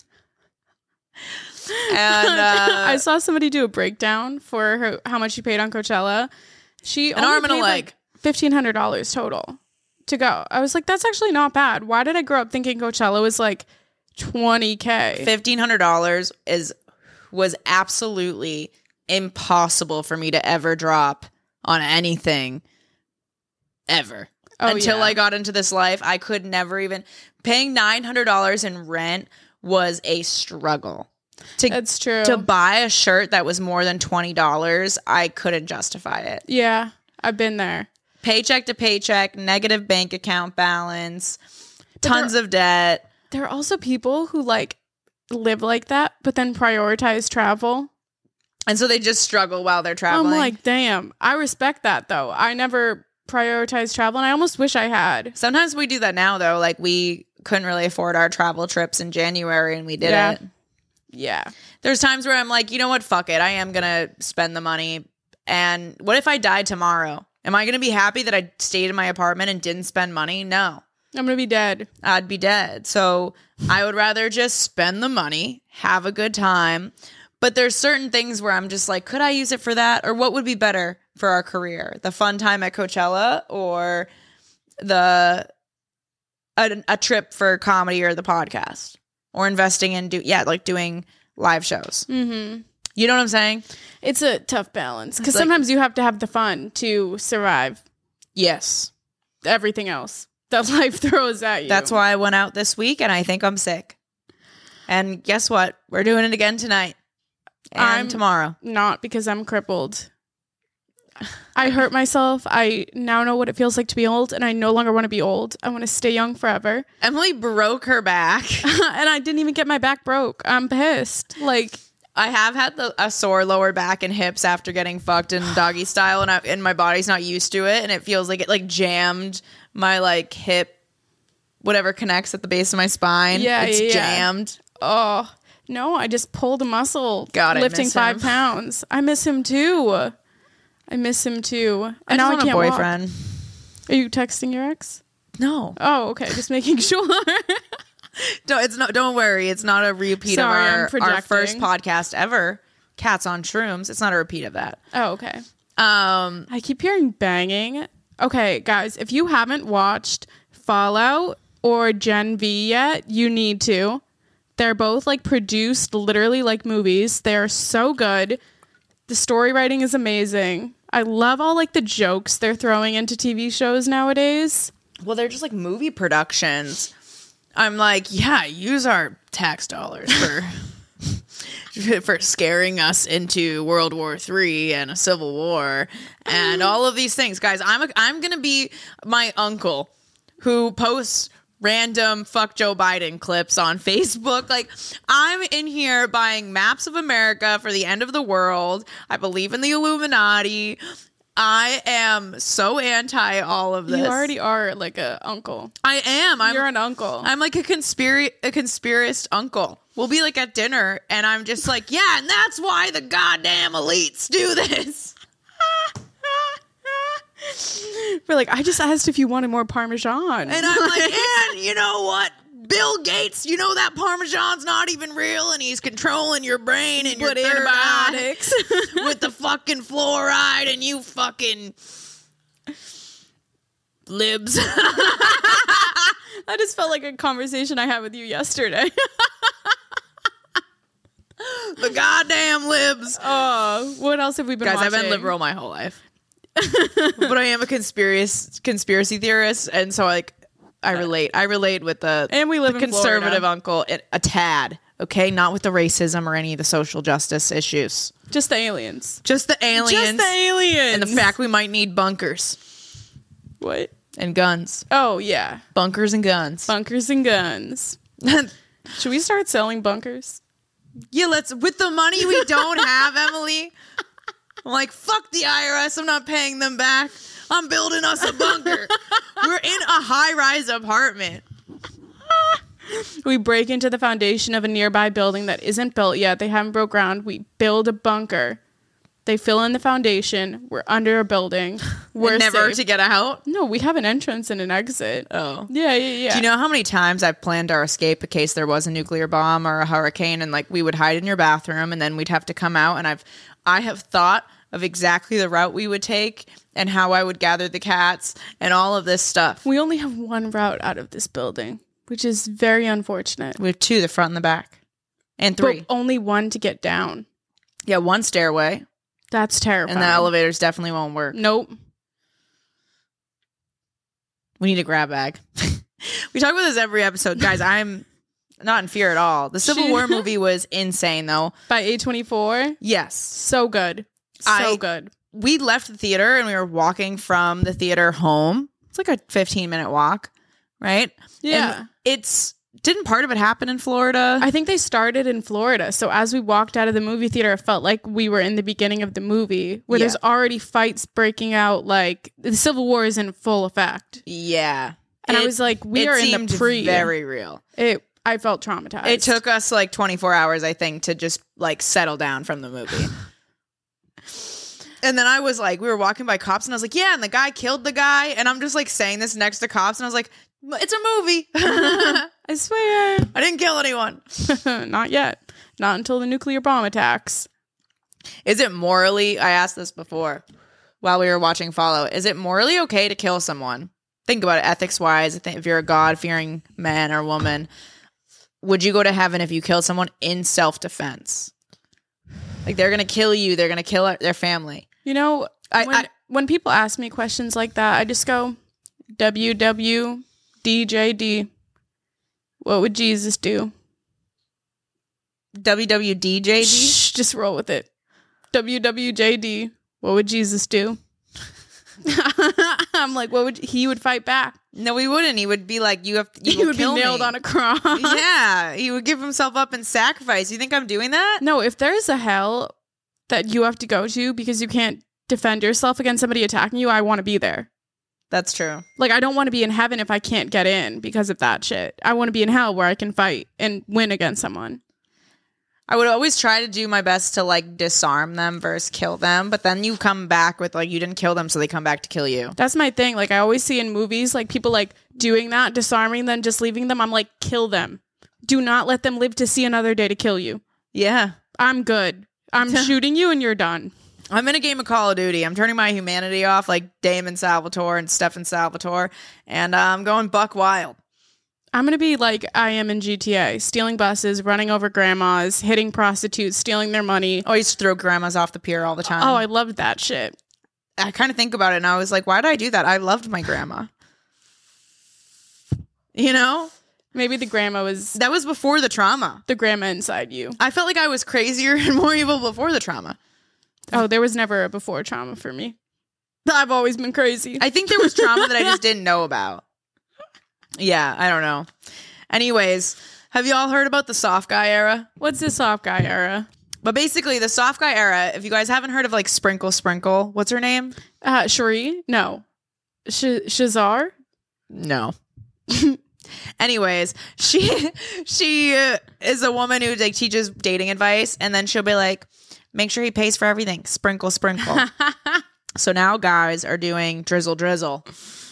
And uh, I saw somebody do a breakdown for her, how much she paid on Coachella. She An only arm and a paid leg. like fifteen hundred dollars total to go. I was like, that's actually not bad. Why did I grow up thinking Coachella was like twenty K? fifteen hundred dollars is was absolutely impossible for me to ever drop on anything ever. Oh, Until yeah. I got into this life, I could never even paying nine hundred dollars in rent was a struggle. To, That's true. To buy a shirt that was more than twenty dollars, I couldn't justify it. Yeah, I've been there. Paycheck to paycheck, negative bank account balance, But tons there- of debt. There are also people who like live like that, but then prioritize travel. And so they just struggle while they're traveling. I'm like, damn, I respect that though. I never prioritized travel and I almost wish I had. Sometimes we do that now, though. Like, we couldn't really afford our travel trips in January, and we did Yeah. it. Yeah. There's times where I'm like, you know what? Fuck it. I am going to spend the money. And what if I died tomorrow? Am I going to be happy that I stayed in my apartment and didn't spend money? No. I'm going to be dead. I'd be dead. So I would rather just spend the money, have a good time. But there's certain things where I'm just like, could I use it for that? Or what would be better for our career? The fun time at Coachella or the a, a trip for comedy or the podcast? Or investing in, do yeah, like doing live shows. Mm-hmm. You know what I'm saying? It's a tough balance because It's like- sometimes you have to have the fun to survive Yes. everything else that life throws at you. That's why I went out this week and I think I'm sick. And guess what? We're doing it again tonight. And I'm- tomorrow. Not because I'm crippled. I hurt myself. I now know what it feels like to be old, and I no longer want to be old. I want to stay young forever. Emily broke her back. And I didn't even get my back broke. I'm pissed. Like, I have had the, a sore lower back and hips after getting fucked in doggy style, and I, and my body's not used to it, and it feels like it like jammed my like hip, whatever connects at the base of my spine. Yeah, it's yeah, yeah. jammed. oh, no, I just pulled a muscle God, I lifting miss five him. pounds. I miss him too. I miss him too. And I just now want I can't a walk. boyfriend. Are you texting your ex? No, Oh, okay. Just making sure. don't, it's not. Don't worry, it's not a repeat Sorry, I'm of our, our first projecting. podcast ever. Cats on Shrooms. It's not a repeat of that. Oh, okay. Um, I keep hearing banging. Okay, guys, if you haven't watched Fallout or Gen V yet, you need to. They're both like produced literally like movies. They're so good. The story writing is amazing. I love all like the jokes they're throwing into T V shows nowadays. well, they're just like movie productions. I'm like, yeah, use our tax dollars for for scaring us into World War Three and a civil war and all of these things, guys. I'm a, I'm gonna be my uncle who posts random fuck Joe Biden clips on Facebook. Like, I'm in here buying maps of America for the end of the world. I believe in the Illuminati. I am so anti all of this. You already are like a uncle. I am. I'm You're an uncle. I'm like a conspiracy a conspiracist uncle. We'll be like at dinner and I'm just like, yeah, and that's why the goddamn elites do this. We're like, I just asked if you wanted more Parmesan. And I'm like, and you know what? Bill Gates, you know that Parmesan's not even real and he's controlling your brain and your Put third eye antibiotics. with the fucking fluoride and you fucking libs. I just felt like a conversation I had with you yesterday. The goddamn libs. Oh, what else have we been Guys, watching? I've been liberal my whole life. But I am a conspiracy conspiracy theorist, and so like I relate. I relate with the And we live the in conservative Florida. uncle it, a tad. Okay, not with the racism or any of the social justice issues. Just the aliens. Just the aliens. Just the aliens. and the fact we might need bunkers What? and guns. Oh, yeah. Bunkers and guns. Bunkers and guns. Should we start selling bunkers? Yeah, let's with the money we don't have, Emily. I'm like, fuck the I R S. I'm not paying them back. I'm building us a bunker. We're in a high-rise apartment. We break into the foundation of a nearby building that isn't built yet. They haven't broke ground. We build a bunker. They fill in the foundation. We're under a building. We're And never safe. to get out. No, we have an entrance and an exit. Oh. Yeah, yeah, yeah. Do you know how many times I've planned our escape in case there was a nuclear bomb or a hurricane, and like we would hide in your bathroom and then we'd have to come out, and I've I have thought of exactly the route we would take and how I would gather the cats and all of this stuff. We only have one route out of this building, which is very unfortunate. We have two, the front and the back. And three. But only one to get down. Yeah, one stairway. That's terrifying. And the elevators definitely won't work. Nope. We need a grab bag. We talk about this every episode. Guys, I'm not in fear at all. The Civil War movie was insane, though. By A twenty-four? Yes. So good. So I- good. We left the theater and we were walking from the theater home. It's like a fifteen minute walk, right? Yeah. And it's, didn't part of it happen in Florida? I think they started in Florida. So as we walked out of the movie theater, it felt like we were in the beginning of the movie where Yeah. there's already fights breaking out. Like the Civil War is in full effect. yeah. And I It- was like, we it are in seemed the pre. very real. It, I felt traumatized. It took us like twenty-four hours, I think, to just like settle down from the movie. And then I was like, we were walking by cops and I was like, yeah, and the guy killed the guy. And I'm just like saying this next to cops and I was like, it's a movie. I swear. I didn't kill anyone. Not yet. Not until the nuclear bomb attacks. Is it morally, I asked this before while we were watching Follow, is it morally okay to kill someone? Think about it ethics wise. If you're a God fearing man or woman, would you go to heaven if you killed someone in self defense? Like they're going to kill you. They're going to kill their family. You know, I- when, I- when people ask me questions like that, I just go, W W D J D. What would Jesus do? W W D J D? Shh, just roll with it. W W J D. What would Jesus do? I'm like, what would he would fight back? No, he wouldn't. He would be like, you have you He will would be kill nailed me. on a cross. Yeah, he would give himself up in sacrifice. You think I'm doing that? No, if there's a hell that you have to go to because you can't defend yourself against somebody attacking you, I want to be there. That's true. Like, I don't want to be in heaven if I can't get in because of that shit. I want to be in hell where I can fight and win against someone. I would always try to do my best to like disarm them versus kill them, but then you come back with like you didn't kill them, so they come back to kill you. That's my thing. Like, I always see in movies, like, people, like, doing that, disarming them, just leaving them. I'm like, kill them. Do not let them live to see another day to kill you. Yeah. I'm good. I'm shooting you and you're done. I'm in a game of Call of Duty. I'm turning my humanity off like Damon Salvatore and Stefan Salvatore, and uh, I'm going buck wild. I'm going to be like I am in G T A, stealing buses, running over grandmas, hitting prostitutes, stealing their money. Oh, I used to throw grandmas off the pier all the time. Oh, I loved that shit. I kind of think about it and I was like, why did I do that? I loved my grandma. You know? Maybe the grandma was That was before the trauma. the grandma inside you. I felt like I was crazier and more evil before the trauma. Oh, there was never a before trauma for me. I've always been crazy. I think there was trauma that I just didn't know about. Yeah, I don't know. Anyways, have you all heard about the soft guy era? What's the soft guy era? But basically, the soft guy era, if you guys haven't heard of like Sprinkle Sprinkle, what's her name? Uh, Cherie? No. Sh- Shazar? No. Anyways, she she uh, is a woman who like teaches dating advice, and then she'll be like, make sure he pays for everything. Sprinkle, sprinkle. So now guys are doing drizzle drizzle.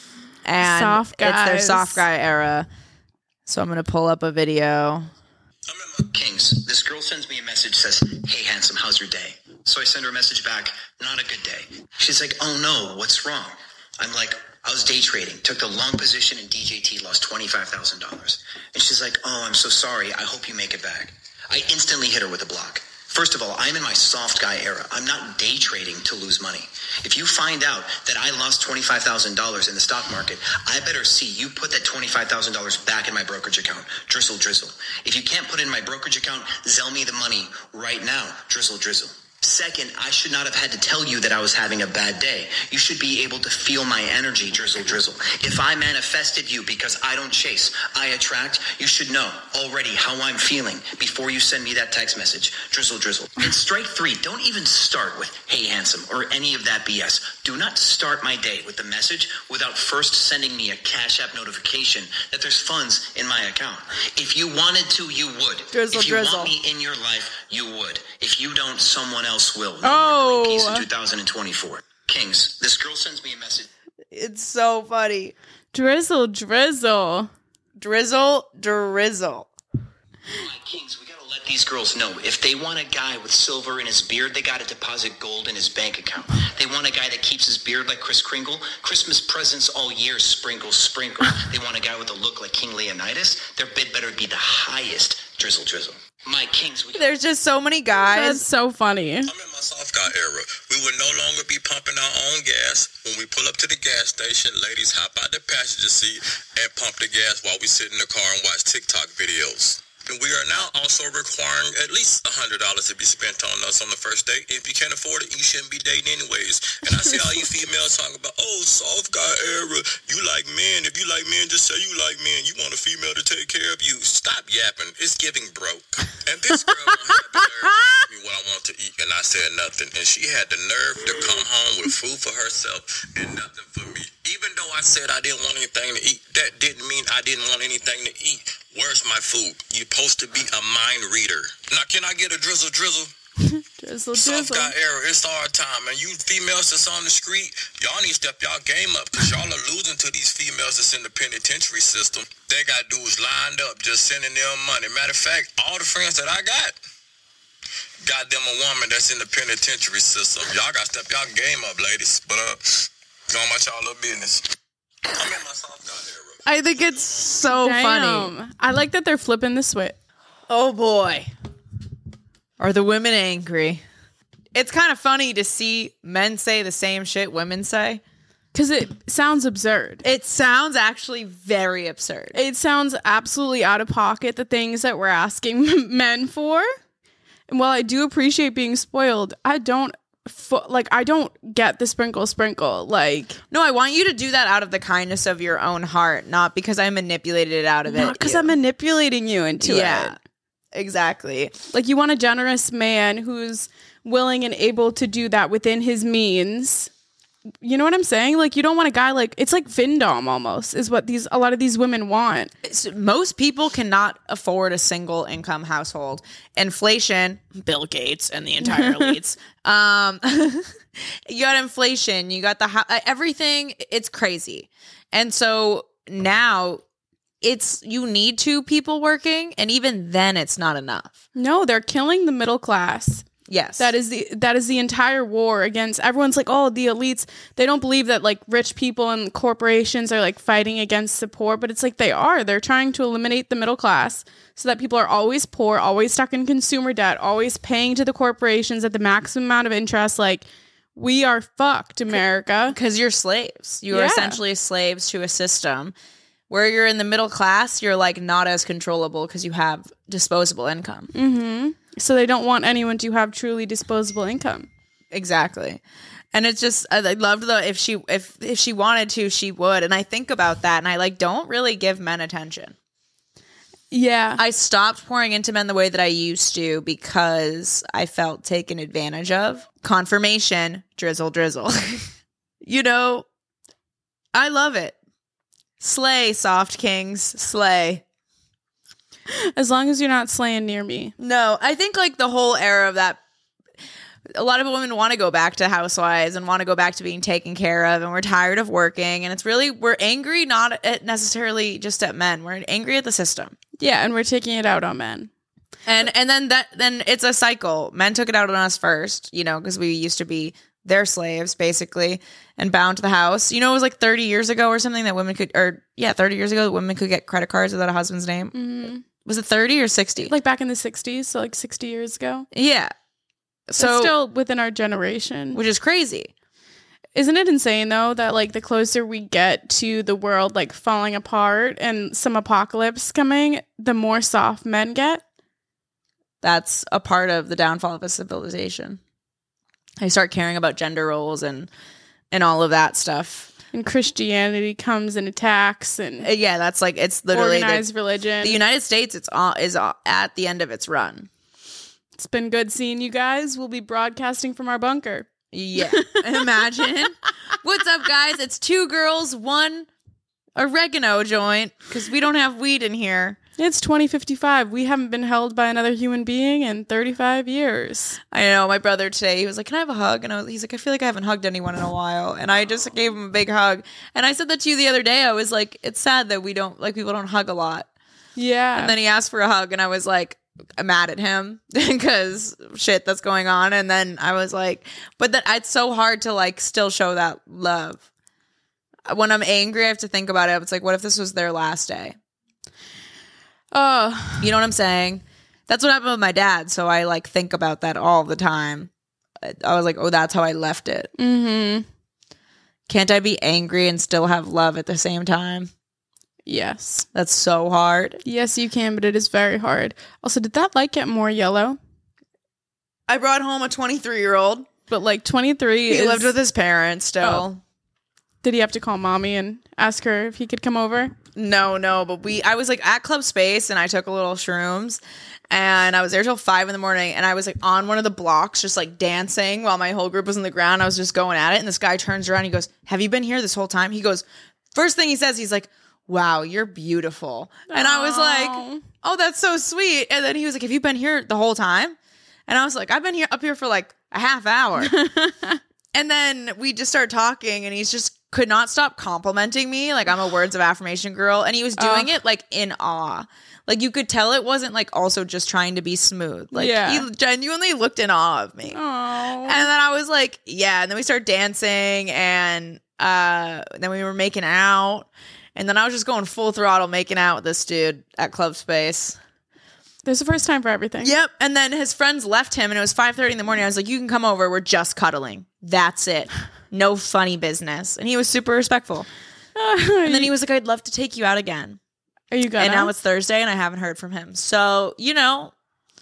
And Soft it's their guys. soft guy era. So I'm going to pull up a video. I'm at my Kings. This girl sends me a message, says, "Hey, handsome, how's your day?" So I send her a message back, "Not a good day." She's like, "Oh no, what's wrong?" I'm like, "I was day trading, took the long position in D J T, lost twenty-five thousand dollars. And she's like, "Oh, I'm so sorry. I hope you make it back." I instantly hit her with a block. First of all, I'm in my soft guy era. I'm not day trading to lose money. If you find out that I lost twenty-five thousand dollars in the stock market, I better see you put that twenty-five thousand dollars back in my brokerage account. Drizzle, drizzle. If you can't put it in my brokerage account, Zelle me the money right now. Drizzle, drizzle. Second, I should not have had to tell you that I was having a bad day. You should be able to feel my energy, drizzle, drizzle. If I manifested you because I don't chase, I attract, you should know already how I'm feeling before you send me that text message, drizzle, drizzle. And strike three, don't even start with, "Hey, handsome," or any of that B S. Do not start my day with the message without first sending me a Cash App notification that there's funds in my account. If you wanted to, you would. Drizzle, if you drizzle. want me in your life, you would. If you don't, someone else will. No Oh. more Greenpeace in two thousand twenty-four. Kings, this girl sends me a message. It's so funny. Drizzle, drizzle. Drizzle, drizzle. My Kings, we gotta let these girls know. If they want a guy with silver in his beard, they gotta deposit gold in his bank account. They want a guy that keeps his beard like Kris Kringle. Christmas presents all year, sprinkle, sprinkle. They want a guy with a look like King Leonidas. Their bid better be the highest. Drizzle, drizzle. My Kings, we gotta There's just so many guys. That's so funny. I'm in my soft guy era. We would no longer be pumping our own gas. When we pull up to the gas station, ladies hop out the passenger seat and pump the gas while we sit in the car and watch TikTok videos. And we are now also requiring at least one hundred dollars to be spent on us on the first date. If you can't afford it, you shouldn't be dating anyways. And I see all you females talking about, "Oh, soft guy era, you like men. If you like men, just say you like men. You want a female to take care of you." Stop yapping. It's giving broke. And this girl don't have the nerve to ask me what I want to eat, and I said nothing. And she had the nerve to come home with food for herself and nothing for me. Even though I said I didn't want anything to eat, that didn't mean I didn't want anything to eat. Where's my food? You're supposed to be a mind reader. Now, can I get a drizzle, drizzle? Drizzle, Soft drizzle. guy era, it's our time. And you females that's on the street, y'all need to step y'all game up because y'all are losing to these females that's in the penitentiary system. They got dudes lined up just sending them money. Matter of fact, all the friends that I got, got them a woman that's in the penitentiary system. Y'all got to step y'all game up, ladies. But, uh, go on about y'all little business. I'm in my soft guy era. I think it's so funny. Damn. I like that they're flipping the switch. Oh boy. Are the women angry? It's kind of funny to see men say the same shit women say. Because it sounds absurd. It sounds actually very absurd. It sounds absolutely out of pocket, the things that we're asking men for. And while I do appreciate being spoiled, I don't fo- like I don't get the sprinkle sprinkle. Like, No, I want you to do that out of the kindness of your own heart, not because I manipulated it out of it. because you. I'm manipulating you into yeah, it. exactly. Like, you want a generous man who's willing and able to do that within his means. You know what I'm saying? Like, you don't want a guy like, it's like Vindom almost is what these a lot of these women want. So most people cannot afford a single income household. Inflation, Bill Gates and the entire elites. Um, you got inflation, you got the ho- everything. It's crazy, and so now it's you need two people working, and even then, it's not enough. No, they're killing the middle class. Yes, That is the that is the entire war against everyone's like, oh, the elites, they don't believe that like rich people and corporations are like fighting against the poor, but it's like they are. They're trying to eliminate the middle class so that people are always poor, always stuck in consumer debt, always paying to the corporations at the maximum amount of interest. Like, we are fucked, America. because you're slaves. You are Yeah. essentially slaves to a system. Where you're in the middle class, you're like not as controllable because you have disposable income. Mm-hmm. So they don't want anyone to have truly disposable income. Exactly. And it's just I I loved the if she if if she wanted to, she would. And I think about that and I like don't really give men attention. Yeah. I stopped pouring into men the way that I used to because I felt taken advantage of. Confirmation, drizzle drizzle. You know, I love it. Slay, soft kings, slay. As long as you're not slaying near me. No, I think like the whole era of that a lot of women want to go back to housewives and want to go back to being taken care of, and we're tired of working, and it's really, we're angry not at necessarily just at men, we're angry at the system. Yeah, and we're taking it out on men. And and then that then it's a cycle. Men took it out on us first, you know, because we used to be their slaves basically and bound to the house. You know, it was like thirty years ago or something that women could, or yeah, thirty years ago, women could get credit cards without a husband's name. Mm-hmm. Was it thirty or sixty? Like back in the sixties, so like sixty years ago. Yeah. So That's still within our generation. which is crazy. Isn't it insane though that like the closer we get to the world like falling apart and some apocalypse coming, the more soft men get? That's a part of the downfall of a civilization. I start caring about gender roles and and all of that stuff. And Christianity comes and attacks and Uh, Yeah, that's like, it's literally organized the, religion. the United States. It's all, is all, at the end of its run. It's been good seeing you guys. We'll be broadcasting from our bunker. Yeah, imagine. What's up, guys? It's two girls, one oregano joint because we don't have weed in here. It's twenty fifty-five. We haven't been held by another human being in thirty-five years. I know. My brother today, he was like, "Can I have a hug?" And I was, he's like, "I feel like I haven't hugged anyone in a while." And I just gave him a big hug. And I said that to you the other day. I was like, "It's sad that we don't like people don't hug a lot." Yeah. And then he asked for a hug, and I was like, I'm mad at him because shit that's going on. And then I was like, but that it's so hard to like still show that love. When I'm angry, I have to think about it. It's like, what if this was their last day? Oh, You know what I'm saying? That's what happened with my dad. So I like think about that all the time. I was like, oh, that's how I left it. mm-hmm. Can't I be angry and still have love at the same time? Yes. That's so hard. Yes, you can, but it is very hard. Also, did that light get more yellow? I brought home a twenty-three year old. But like twenty-three He is, lived with his parents still. Oh. Did he have to call mommy and ask her if he could come over? No, no, but we, I was like at Club Space and I took a little shrooms and I was there till five in the morning and I was like on one of the blocks just like dancing while my whole group was on the ground. I was just going at it and this guy turns around, he goes, "Have you been here this whole time?" He goes, first thing he says, he's like, "Wow, you're beautiful." And I was like, "Oh, that's so sweet." And then he was like, "Have you been here the whole time?" And I was like, "I've been here up here for like a half hour." And then we just started talking and he's just could not stop complimenting me. Like I'm a words of affirmation girl. And he was doing Oh. it like in awe. Like you could tell it wasn't like also just trying to be smooth. Like Yeah. he genuinely looked in awe of me. Oh. And then I was like, yeah. And then we started dancing and uh, then we were making out. And then I was just going full throttle making out with this dude at Club Space. There's a first time for everything. Yep. And then his friends left him and it was five thirty in the morning. I was like, "You can come over. We're just cuddling. That's it. No funny business." And he was super respectful. And then he was like, "I'd love to take you out again." Are you gonna? And now it's Thursday and I haven't heard from him. So, you know,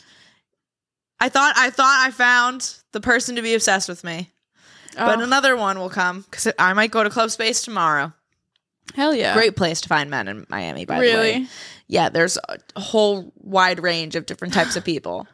I thought I thought I found the person to be obsessed with me. But Oh, another one will come because I might go to Club Space tomorrow. hell yeah. Great place to find men in Miami, by the way. Really? Yeah, there's a whole wide range of different types of people.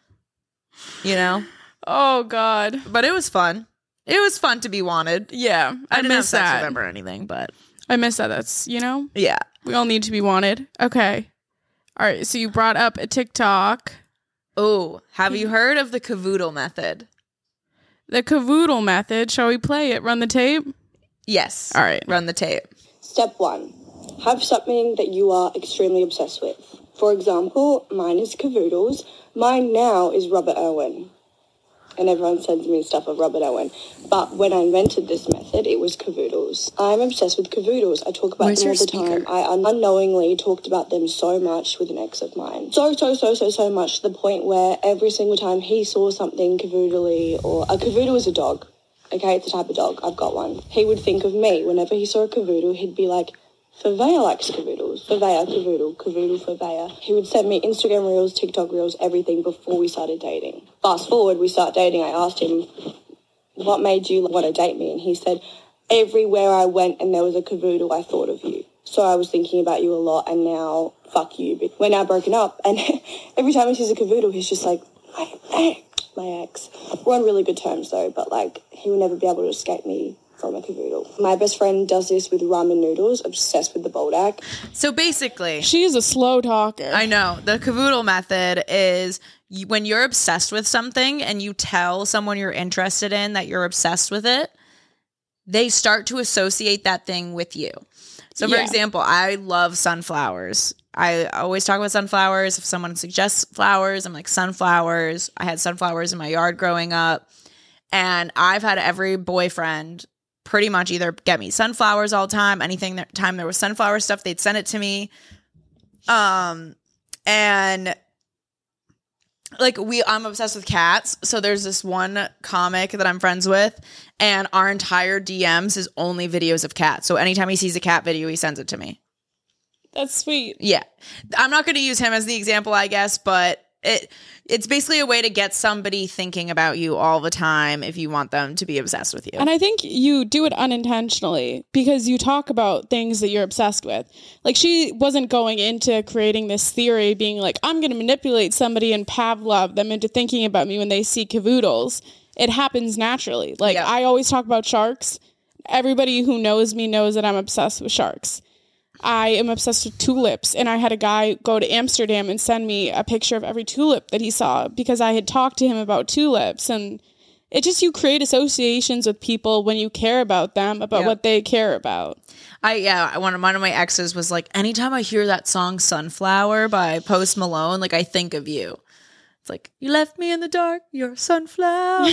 You know? Oh God. But it was fun. It was fun to be wanted. Yeah. I, I, didn't have miss sex that. with him or anything, but I miss that. That's, you know, yeah. we all need to be wanted. Okay. All right. So you brought up a TikTok. Oh, have you heard of the cavoodle method? The cavoodle method. Shall we play it? Run the tape? Yes. All right. Run the tape. Step one, have something that you are extremely obsessed with. For example, mine is cavoodles. Mine now is Robert Irwin. And everyone sends me stuff of Robert Irwin. But when I invented this method, it was cavoodles. I'm obsessed with cavoodles. I talk about Where's them all your the speaker? time. I un- unknowingly talked about them so much with an ex of mine. So, so, so, so, so much to the point where every single time he saw something cavoodly, or a cavoodle is a dog. Okay, it's a type of dog. I've got one. He would think of me. Whenever he saw a cavoodle, he'd be like, Furveyor likes cavoodles. Furveyor, cavoodle, cavoodle, Furveyor. He would send me Instagram reels, TikTok reels, everything before we started dating. Fast forward, we start dating. I asked him, what made you want to date me? And he said, everywhere I went and there was a cavoodle, I thought of you. So I was thinking about you a lot, and now, fuck you. We're now broken up, and every time he sees a cavoodle, he's just like, my ex, my ex. We're on really good terms, though, but, like, he will never be able to escape me from a cavoodle. My best friend does this with ramen noodles, obsessed with the Boldak. So basically, She is a slow talker. I know the cavoodle method is you, when you're obsessed with something and you tell someone you're interested in that you're obsessed with it, they start to associate that thing with you. So, for Yeah. example, I love sunflowers. I always talk about sunflowers. If someone suggests flowers, I'm like, sunflowers. I had sunflowers in my yard growing up. And I've had every boyfriend pretty much either get me sunflowers all the time. Anything that time there was sunflower stuff, they'd send it to me. Um, and like we, I'm obsessed with cats. So there's this one comic that I'm friends with, and our entire D Ms is only videos of cats. So anytime he sees a cat video, he sends it to me. That's sweet. Yeah. I'm not going to use him as the example, I guess, but it it's basically a way to get somebody thinking about you all the time if you want them to be obsessed with you. And I think you do it unintentionally because you talk about things that you're obsessed with. Like, she wasn't going into creating this theory being like, I'm going to manipulate somebody and Pavlov them into thinking about me when they see cavoodles. It happens naturally. Like, Yeah. I always talk about sharks. Everybody who knows me knows that I'm obsessed with sharks. I am obsessed with tulips, and I had a guy go to Amsterdam and send me a picture of every tulip that he saw because I had talked to him about tulips. And it just, you create associations with people when you care about them, about Yeah. what they care about. I yeah, one of one of my exes was like, anytime I hear that song Sunflower by Post Malone, like I think of you. It's like, you left me in the dark, you're a sunflower.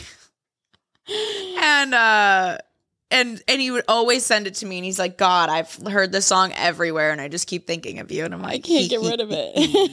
and uh And and he would always send it to me, and he's like, God, I've heard this song everywhere, and I just keep thinking of you. And I'm like, I can't get rid of it.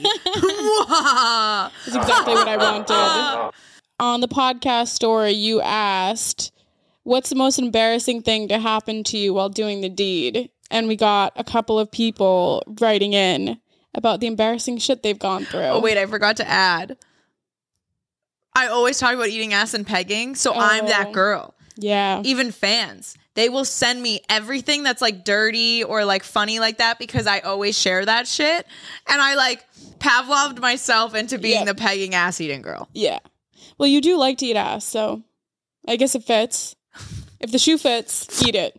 Wah. That's exactly what I wanted. On the podcast story, you asked, what's the most embarrassing thing to happen to you while doing the deed? And we got a couple of people writing in about the embarrassing shit they've gone through. Oh, wait, I forgot to add. I always talk about eating ass and pegging, so I'm Oh. that girl. Yeah. Even fans, they will send me everything that's like dirty or like funny like that because I always share that shit. And I like Pavloved myself into being Yep. the pegging ass eating girl. Yeah. Well, you do like to eat ass, so I guess it fits. If the shoe fits, eat it.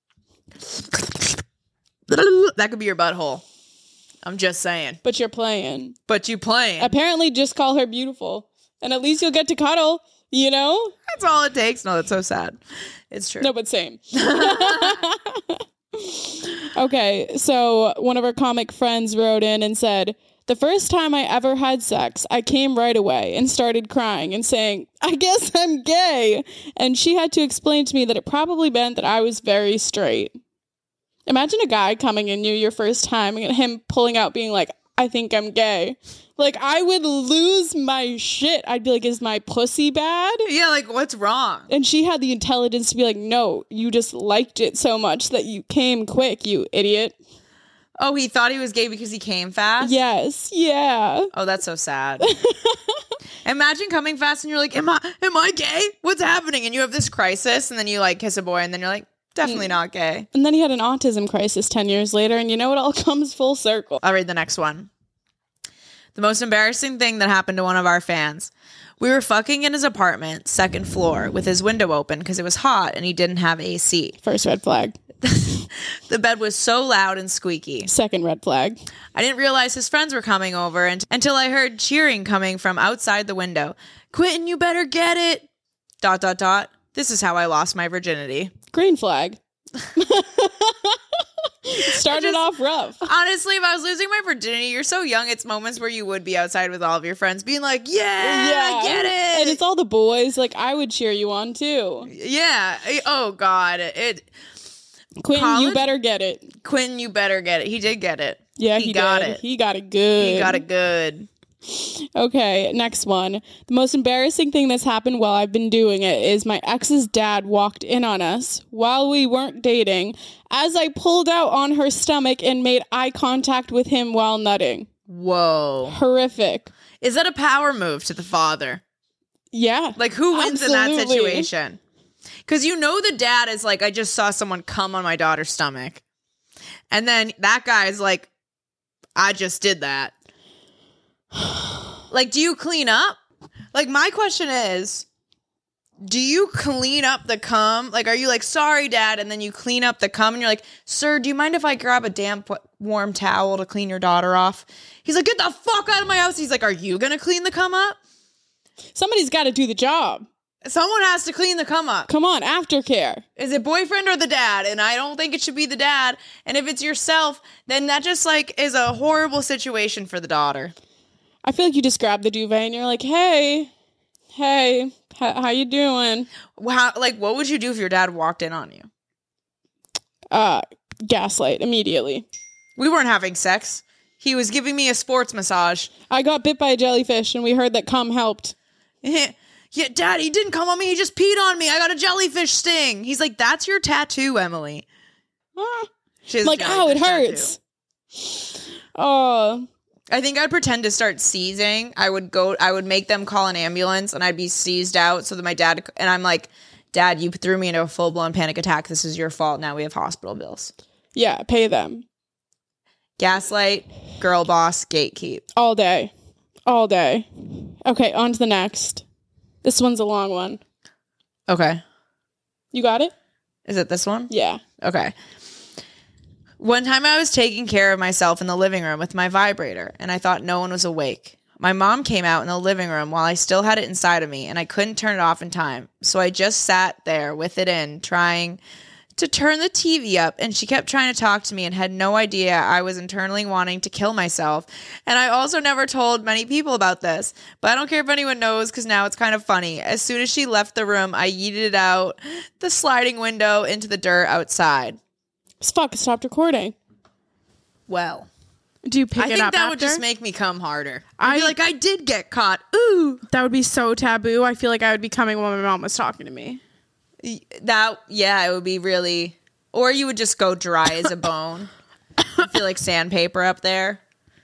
That could be your butthole. I'm just saying. But you're playing. But you playing. Apparently, just call her beautiful. And at least you'll get to cuddle, you know? That's all it takes. No, that's so sad. It's true. No, but same. Okay, so one of our comic friends wrote in and said, the first time I ever had sex, I came right away and started crying and saying, I guess I'm gay. And she had to explain to me that it probably meant that I was very straight. Imagine a guy coming in you your first time and him pulling out being like, I think I'm gay. Like, I would lose my shit. I'd be like, is my pussy bad? Yeah, like, what's wrong? And she had the intelligence to be like, no, you just liked it so much that you came quick, you idiot. Oh, he thought he was gay because he came fast? Yes, yeah. Oh, that's so sad. Imagine coming fast and you're like, am I, am I gay? What's happening? And you have this crisis, and then you, like, kiss a boy, and then you're like, definitely not gay. And then he had an autism crisis ten years later, and you know, it all comes full circle. I'll read the next one. The most embarrassing thing that happened to one of our fans. We were fucking in his apartment, second floor, with his window open because it was hot and he didn't have A C. First red flag. The bed was so loud and squeaky. Second red flag. I didn't realize his friends were coming over and- until I heard cheering coming from outside the window. Quentin, you better get it. Dot, dot, dot. This is how I lost my virginity. Green flag. Started just- off rough. Honestly, if I was losing my virginity, you're so young, it's moments where you would be outside with all of your friends being like, yeah, I get it. And it's all the boys. Like, I would cheer you on too. Yeah. Oh, God. It. Quentin, you College? better get it. Quentin, you better get it. He did get it. Yeah, he, he, got did. it. He got it good. He got it good. Okay, next one. The most embarrassing thing that's happened while I've been doing it is my ex's dad walked in on us while we weren't dating as I pulled out on her stomach and made eye contact with him while nutting. Whoa. Horrific. Is that a power move to the father? Yeah. Like, who wins in that Absolutely. situation? Because you know the dad is like, I just saw someone come on my daughter's stomach. And then that guy's like, I just did that. Like, do you clean up? Like, my question is, do you clean up the cum? Like, are you like, sorry, Dad, and then you clean up the cum, and you're like, sir, do you mind if I grab a damp, warm towel to clean your daughter off? He's like, get the fuck out of my house. He's like, are you gonna clean the cum up? Somebody's got to do the job. Someone has to clean the cum up. Come on, aftercare. Is it boyfriend or the dad? And I don't think it should be the dad. And if it's yourself, then that just like is a horrible situation for the daughter. I feel like you just grab the duvet and you're like, hey, hey, h- how you doing? How, like, what would you do if your dad walked in on you? Uh, gaslight immediately. We weren't having sex. He was giving me a sports massage. I got bit by a jellyfish and we heard that cum helped. Yeah, Dad, he didn't come on me. He just peed on me. I got a jellyfish sting. He's like, that's your tattoo, Emily. Ah. She has a Like, ow, it jellyfish hurts. Oh, I think I'd pretend to start seizing. I would go, I would make them call an ambulance and I'd be seized out so that my dad, and I'm like, Dad, you threw me into a full blown panic attack. This is your fault. Now we have hospital bills. yeah, pay them. Gaslight, girl boss, gatekeep. All day. All day. Okay, on to the next. This one's a long one. Okay. You got it? Is it this one? Yeah. Okay. One time I was taking care of myself in the living room with my vibrator, and I thought no one was awake. My mom came out in the living room while I still had it inside of me, and I couldn't turn it off in time. So I just sat there with it in, trying to turn the T V up, and she kept trying to talk to me and had no idea I was internally wanting to kill myself. And I also never told many people about this, but I don't care if anyone knows because now it's kind of funny. As soon as she left the room, I yeeted it out the sliding window into the dirt outside. Fuck, it stopped recording. Well, Do you pick I it think up that after? would just make me come harder. I'd be I- like, I did get caught. Ooh. That would be so taboo. I feel like I would be coming when my mom was talking to me. That, yeah, it would be really, or you would just go dry as a bone. I feel like sandpaper up there.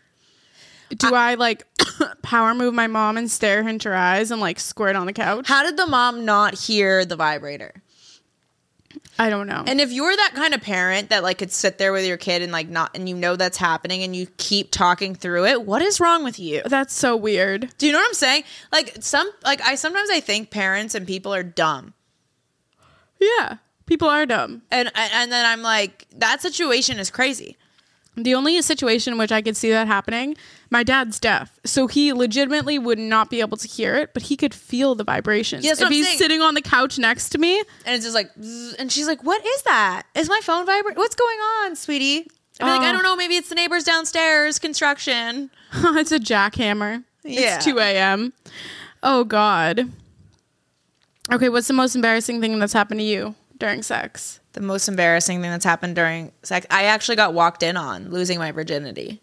Do I, like power move my mom and stare her into her eyes and like squirt on the couch? How did the mom not hear the vibrator? I don't know. And if you're that kind of parent that like could sit there with your kid and like not, and you know that's happening and you keep talking through it, what is wrong with you? That's so weird. Do you know what I'm saying? Like some, like I sometimes I think parents and people are dumb. Yeah. People are dumb. And and then I'm like, that situation is crazy. The only situation in which I could see that happening, my dad's deaf. So he legitimately would not be able to hear it, but he could feel the vibrations. Yeah, that's if what I'm he's saying. sitting on the couch next to me, And it's just like, zzz, and she's like, what is that? Is my phone vibrating? What's going on, sweetie? I'm like, Oh. I don't know. Maybe it's the neighbors downstairs, construction. it's a jackhammer. Yeah. It's two a.m. Oh, God. Okay, what's the most embarrassing thing that's happened to you during sex? The most embarrassing thing that's happened during sex, I actually got walked in on losing my virginity.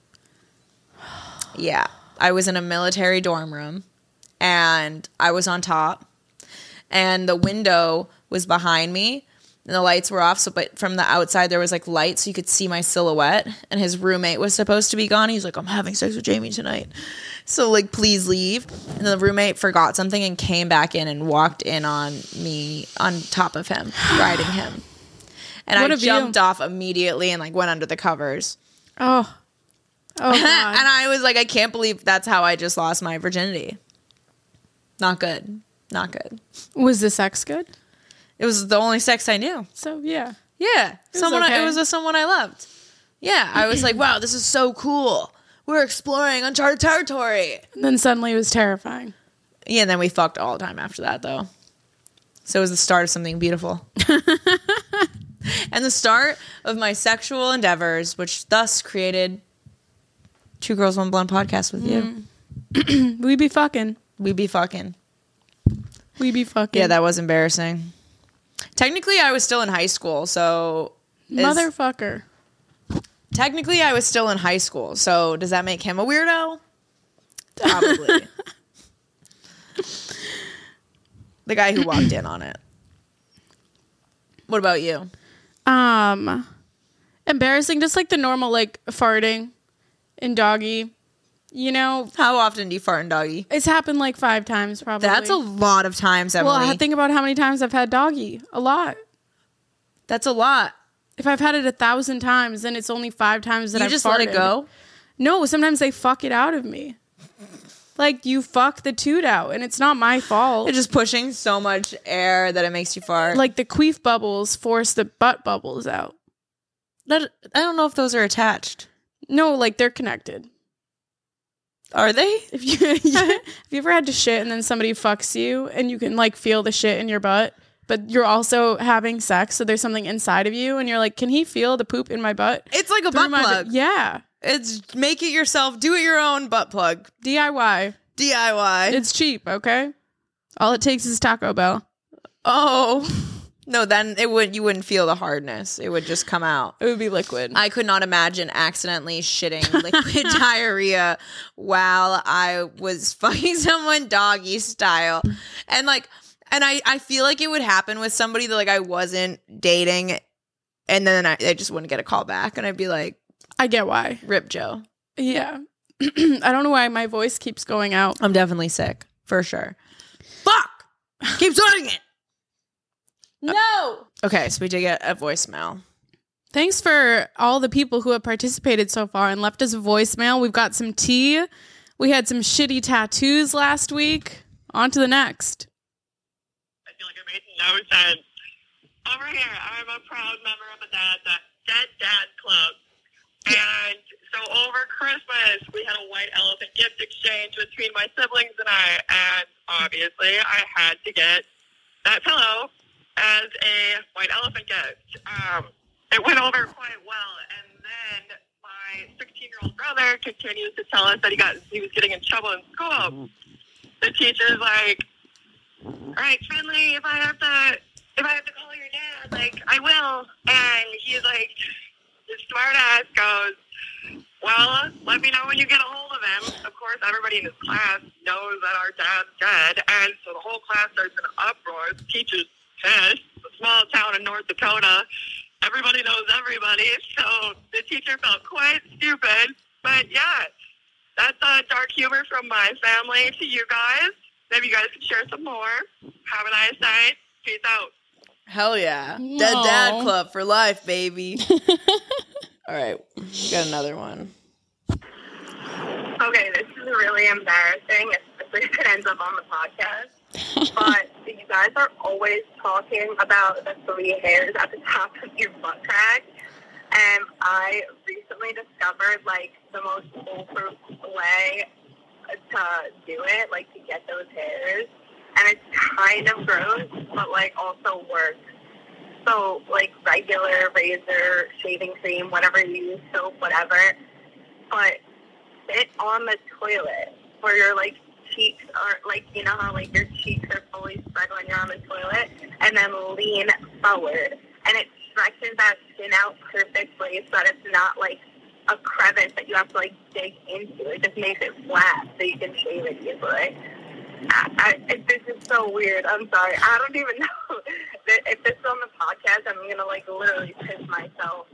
Yeah. I was in a military dorm room and I was on top and the window was behind me and the lights were off. So, but from the outside there was like light so you could see my silhouette, and his roommate was supposed to be gone. He's like, I'm having sex with Jamie tonight. So like, please leave. And the roommate forgot something and came back in and walked in on me on top of him, riding him. And What I a view. jumped off immediately and like went under the covers. Oh. Oh, and God. I was like, I can't believe that's how I just lost my virginity. Not good. Not good. Was the sex good? It was the only sex I knew. So, yeah. Yeah. was Someone I, okay. it was a someone I loved. Yeah. I was like, wow, this is so cool. We're exploring uncharted territory. And then suddenly it was terrifying. Yeah, and then we fucked all the time after that though. So it was the start of something beautiful. And the start of my sexual endeavors, which thus created Two Girls, One Blonde podcast with you. We be fucking. We be fucking. We be fucking. Yeah, that was embarrassing. Technically, I was still in high school, so... is- Motherfucker. Technically, I was still in high school, so does that make him a weirdo? Probably. The guy who walked in on it. What about you? Um, embarrassing, just like the normal, like, farting in doggy. You know, How often do you fart in doggy? it's happened like five times probably. That's a lot of times, Emily. Well, I think about how many times I've had doggy. A lot. That's a lot. If I've had it a thousand times, then it's only five times that You I've just farted. let it go? No, sometimes they fuck it out of me. Like, you fuck the toot out, and it's not my fault. It's just pushing so much air that it makes you fart. Like, the queef bubbles force the butt bubbles out. That, I don't know if those are attached. No, like, they're connected. Are they? If you have you ever had to shit and then somebody fucks you and you can like feel the shit in your butt, but you're also having sex, so there's something inside of you and you're like, can he feel the poop in my butt? It's like a Through butt my plug. bu- yeah. It's make it yourself, do it your own butt plug. D I Y. D I Y. It's cheap, okay? All it takes is Taco Bell. Oh. No, then it would you wouldn't feel the hardness. It would just come out. It would be liquid. I could not imagine accidentally shitting liquid diarrhea while I was fucking someone doggy style. And like and I, I feel like it would happen with somebody that like I wasn't dating, and then I, I just wouldn't get a call back and I'd be like, I get why. Rip Joe. Yeah. I don't know why my voice keeps going out. I'm definitely sick. For sure. Fuck! Keep doing it! No! Okay, so we did get a voicemail. Thanks for all the people who have participated so far and left us a voicemail. We've got some tea. We had some shitty tattoos last week. On to the next. I feel like it made no sense. Over here, I'm a proud member of the Dad, the Dead Dad Club. And so over Christmas, we had a white elephant gift exchange between my siblings and I. And obviously, I had to get that pillow as a white elephant gift. Um, it went over quite well. And then my sixteen-year-old brother continues to tell us that he got he was getting in trouble in school. The teacher's like, all right, Finley, if I have to, if I have to call your dad, like, I will. And he's like, his smart ass goes, well, let me know when you get a hold of him. Of course, everybody in his class knows that our dad's dead. And so the whole class starts in an uproar. The teacher's pissed. It's a small town in North Dakota. Everybody knows everybody. So the teacher felt quite stupid. But yeah, that's uh, dark humor from my family to you guys. Maybe you guys can share some more. Have a nice night. Peace out. Hell yeah. Aww. Dead Dad Club for life, baby. All right. We got another one. Okay, this is really embarrassing, especially if it ends up on the podcast. But you guys are always talking about the three hairs at the top of your butt crack. And I recently discovered, like, the most foolproof way to do it, like, to get those hairs. And it's kind of gross, but, like, also works. So, like, regular razor, shaving cream, whatever you use, soap, whatever. But sit on the toilet where your, like, cheeks are, like, you know how, like, your cheeks are fully spread when you're on the toilet? And then lean forward. And it stretches that skin out perfectly so that it's not, like, a crevice that you have to, like, dig into. It just makes it flat so you can shave it easily. I, I, it, this is so weird. I'm sorry. I don't even know. If this is on the podcast, I'm going to, like, literally piss myself.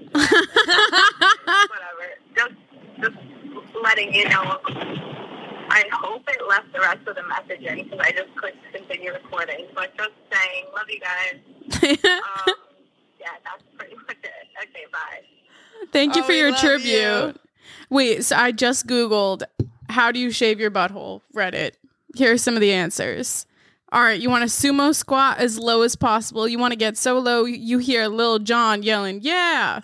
Whatever. Just, just letting you know. I hope it left the rest of the message in because I just couldn't continue recording. But just saying, love you guys. um, yeah, that's pretty much it. Okay, bye. Thank you Oh, for we your love tribute. you. Wait, so I just Googled, how do you shave your butthole? Reddit. Here are some of the answers. All right, you want to sumo squat as low as possible. You want to get so low you hear Lil Jon yelling, yeah.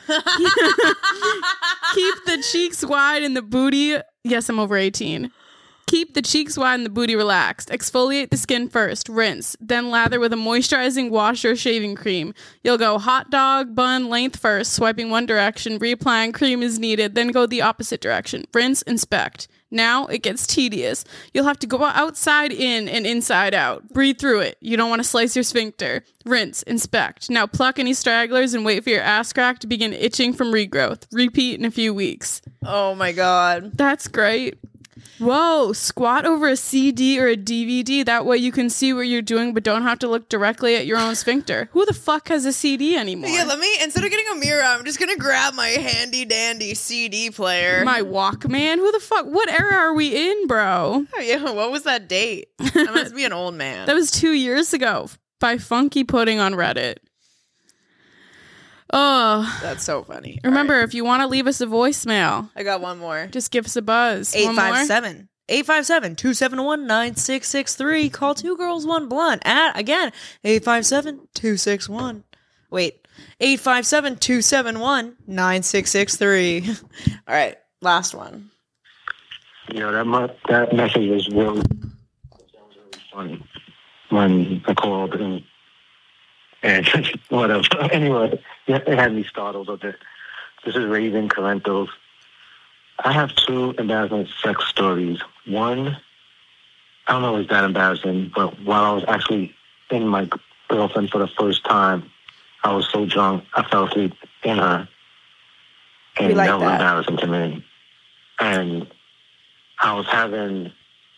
Keep the cheeks wide and the booty. Yes, I'm over eighteen. Keep the cheeks wide and the booty relaxed. Exfoliate the skin first. Rinse. Then lather with a moisturizing wash or shaving cream. You'll go hot dog, bun, length first, swiping one direction, reapplying cream as needed, then go the opposite direction. Rinse, inspect. Now it gets tedious. You'll have to go outside in and inside out. Breathe through it. You don't want to slice your sphincter. Rinse, inspect. Now pluck any stragglers and wait for your ass crack to begin itching from regrowth. Repeat in a few weeks. Oh, my God. That's great. Whoa, squat over a C D or a D V D. That way you can see what you're doing, but don't have to look directly at your own sphincter. Who the fuck has a C D anymore? Yeah, let me, instead of getting a mirror, I'm just going to grab my handy dandy C D player. My Walkman? Who the fuck? What era are we in, bro? Oh, yeah, what was that date? I must be an old man. That was two years ago by Funky Pudding on Reddit. Oh, That's so funny. remember, All right. if you want to leave us a voicemail, I got one more. just give us a buzz. eight One more? five seven, eight five seven, two seven one, nine six six three. Call Two Girls One Blunt at, again, eight five seven, two six one. Wait, eight five seven, two seven one, nine six six three. All right, last one. You know, that mu- that message was really, that was really funny when I called and, and whatever. Anyway, it had me startled a bit. This is Raven Corentos. I have two embarrassing sex stories. One, I don't know if it's that embarrassing, but while I was actually in my girlfriend for the first time, I was so drunk, I fell asleep in her. And We like that was that. embarrassing to me. And I was having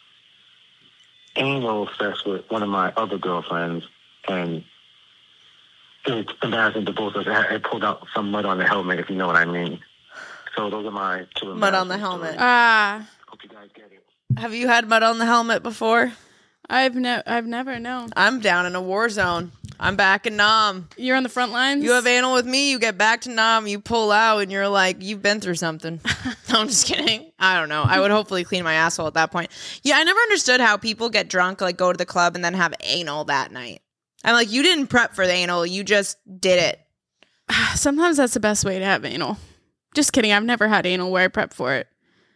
anal sex with one of my other girlfriends, and it was embarrassing to both of us. I I pulled out some mud on the helmet, if you know what I mean. So those are my two Mud on the embarrassing helmet. stories. Ah, Hope you guys get it. Have you had mud on the helmet before? I've never, I've never known. I'm down in a war zone. I'm back in Nam. You're on the front lines. You have anal with me, you get back to Nam, you pull out, and you're like, you've been through something. No, I'm just kidding. I don't know. I would hopefully clean my asshole at that point. Yeah, I never understood how people get drunk, like go to the club, and then have anal that night. I'm like, you didn't prep for the anal, you just did it. Sometimes that's the best way to have anal. Just kidding. I've never had anal where I prep for it.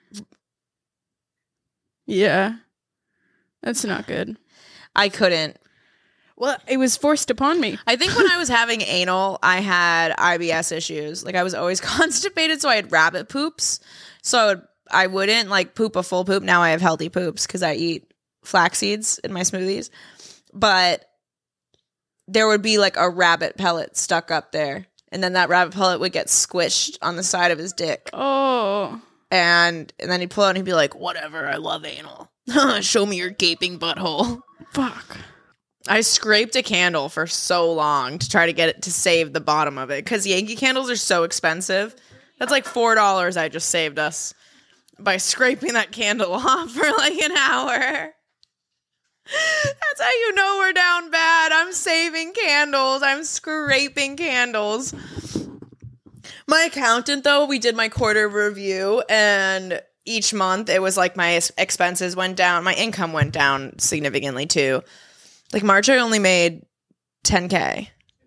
Yeah, that's not good. I couldn't. Well, it was forced upon me. I think when I was having anal, I had I B S issues. Like I was always constipated, so I had rabbit poops. So I, would, I wouldn't like poop a full poop. Now I have healthy poops because I eat flax seeds in my smoothies. But there would be like a rabbit pellet stuck up there. And then that rabbit pellet would get squished on the side of his dick. Oh, And and then he'd pull out and he'd be like, whatever, I love anal. Show me your gaping butthole. fuck. I scraped a candle for so long to try to get it to save the bottom of it because Yankee candles are so expensive. That's like four dollars I just saved us by scraping that candle off for like an hour. That's how you know we're down bad. I'm saving candles. I'm scraping candles. My accountant, though, we did my quarter review, and each month it was like my ex- expenses went down. My income went down significantly, too. Like March, I only made ten K.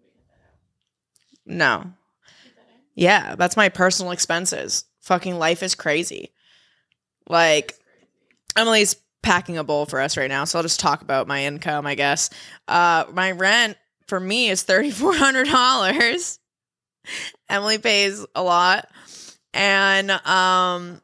No. Yeah, that's my personal expenses. Fucking life is crazy. Like, Emily's packing a bowl for us right now, so I'll just talk about my income, I guess. Uh, my rent for me is three thousand four hundred dollars. Emily pays a lot. And um,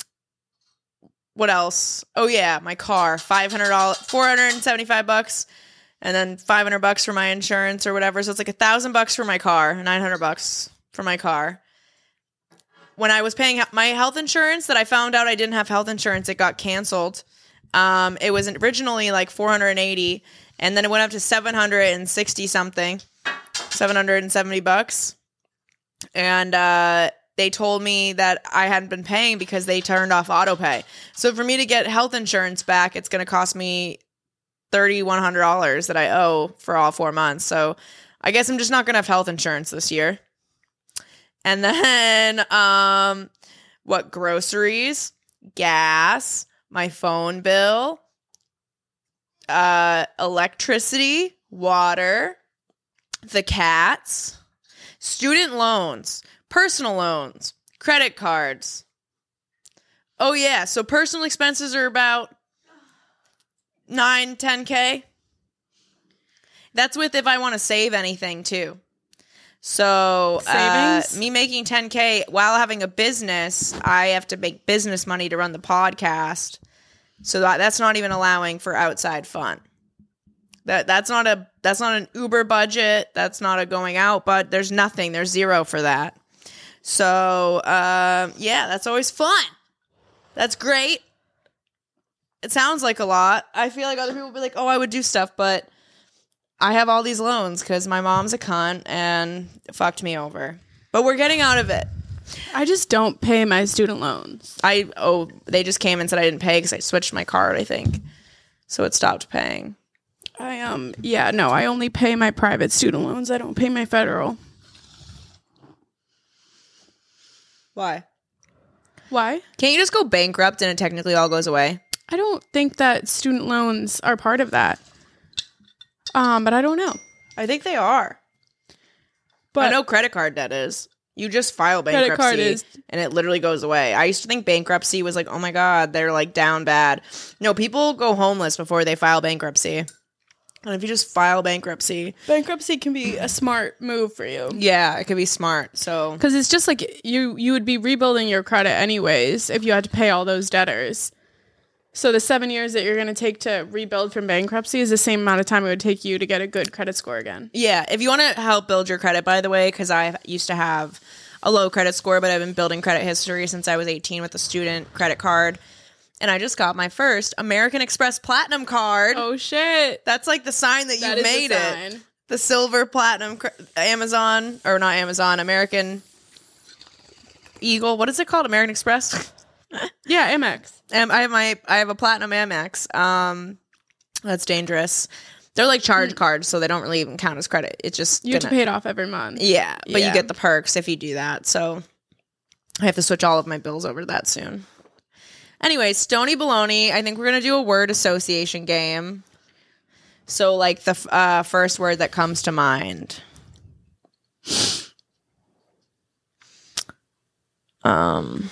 what else? Oh, yeah, my car, five hundred dollars, four hundred seventy-five bucks. And then five hundred bucks for my insurance or whatever. So it's like a thousand bucks for my car, nine hundred bucks for my car. When I was paying my health insurance that I found out I didn't have health insurance, it got canceled. Um, it was originally like four hundred eighty and then it went up to seven hundred sixty something, seven hundred seventy bucks. And, uh, they told me that I hadn't been paying because they turned off auto pay. So for me to get health insurance back, it's going to cost me three thousand one hundred dollars that I owe for all four months. So I guess I'm just not going to have health insurance this year. And then, um, what, groceries, gas, my phone bill, uh, electricity, water, the cats, student loans, personal loans, credit cards. Oh yeah, so personal expenses are about nine, ten K. That's with if I want to save anything too. So uh, Savings? me making ten K while having a business, I have to make business money to run the podcast. So that, that's not even allowing for outside fun. That that's not a that's not an Uber budget. That's not a going out, but there's nothing. There's zero for that. So um, yeah, that's always fun. That's great. It sounds like a lot. I feel like other people will be like, oh, I would do stuff, but I have all these loans because my mom's a cunt and fucked me over. But we're getting out of it. I just don't pay my student loans. I oh, they just came and said I didn't pay because I switched my card, I think. So it stopped paying. I um yeah, no, I only pay my private student loans. I don't pay my federal. Why? Why? Can't you just go bankrupt and it technically all goes away? I don't think that student loans are part of that. Um, but I don't know. I think they are. But I know credit card debt is. You just file Credit bankruptcy card is- and it literally goes away. I used to think bankruptcy was like, oh my God, they're like down bad. No, people go homeless before they file bankruptcy. And if you just file bankruptcy, bankruptcy can be a smart move for you. yeah, it could be smart. So Because it's just like you you would be rebuilding your credit anyways if you had to pay all those debtors. So the seven years that you're going to take to rebuild from bankruptcy is the same amount of time it would take you to get a good credit score again. yeah, if you want to help build your credit, by the way, because I used to have a low credit score, but I've been building credit history since I was eighteen with a student credit card. And I just got my first American Express Platinum card. Oh, shit. That's like the sign that you That is made a it. sign. The silver platinum cr- Amazon, or not Amazon, American Eagle. What is it called? American Express? Yeah, Amex. Um, I have my I have a platinum Amex. Um, that's dangerous. They're like charge cards, so they don't really even count as credit. It's just You have to gonna- pay it off every month. Yeah, but Yeah. you get the perks if you do that. So I have to switch all of my bills over to that soon. Anyway, Stony Baloney. I think we're gonna do a word association game. So like the f- uh, first word that comes to mind. Um.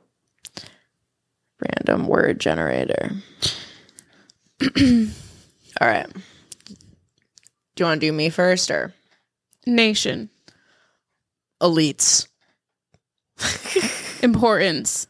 Random word generator. All right. Do you want to do me first or Nation. elites? Importance.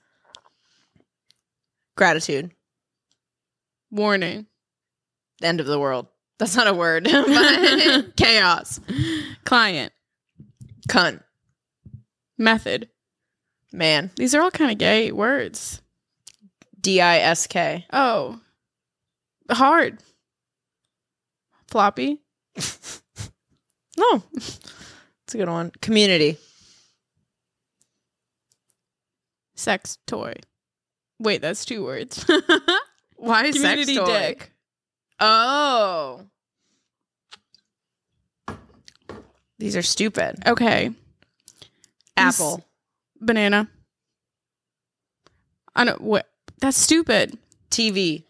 Gratitude. Warning. End of the world. That's not a word. But chaos. Client. Cunt. Method. Man. These are all kind of gay words. D I S K. Oh. Hard. Floppy. No. It's a good one. Community. Sex toy. Wait, that's two words. Why is Community sex toy? dick. Oh. These are stupid. Okay. Apple. Banana. I don't what that's stupid. T V.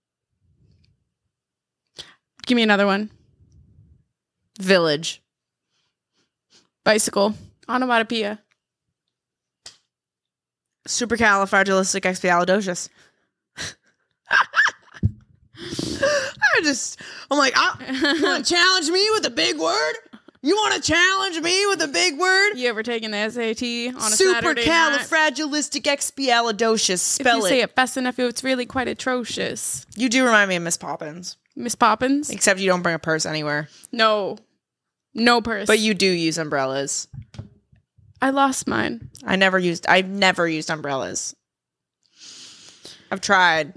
Give me another one. Village. Bicycle. Onomatopoeia. Supercalifragilisticexpialidocious. I just, I'm like, I, you want to challenge me with a big word? You want to challenge me with a big word? You ever taken the S A T on a Saturday night? Supercalifragilisticexpialidocious. If Spell you it. say it fast enough, it's really quite atrocious. You do remind me of Miss Poppins. Miss Poppins? Except you don't bring a purse anywhere. No. No purse. But you do use umbrellas. I lost mine. I never used, I've never used umbrellas. I've tried.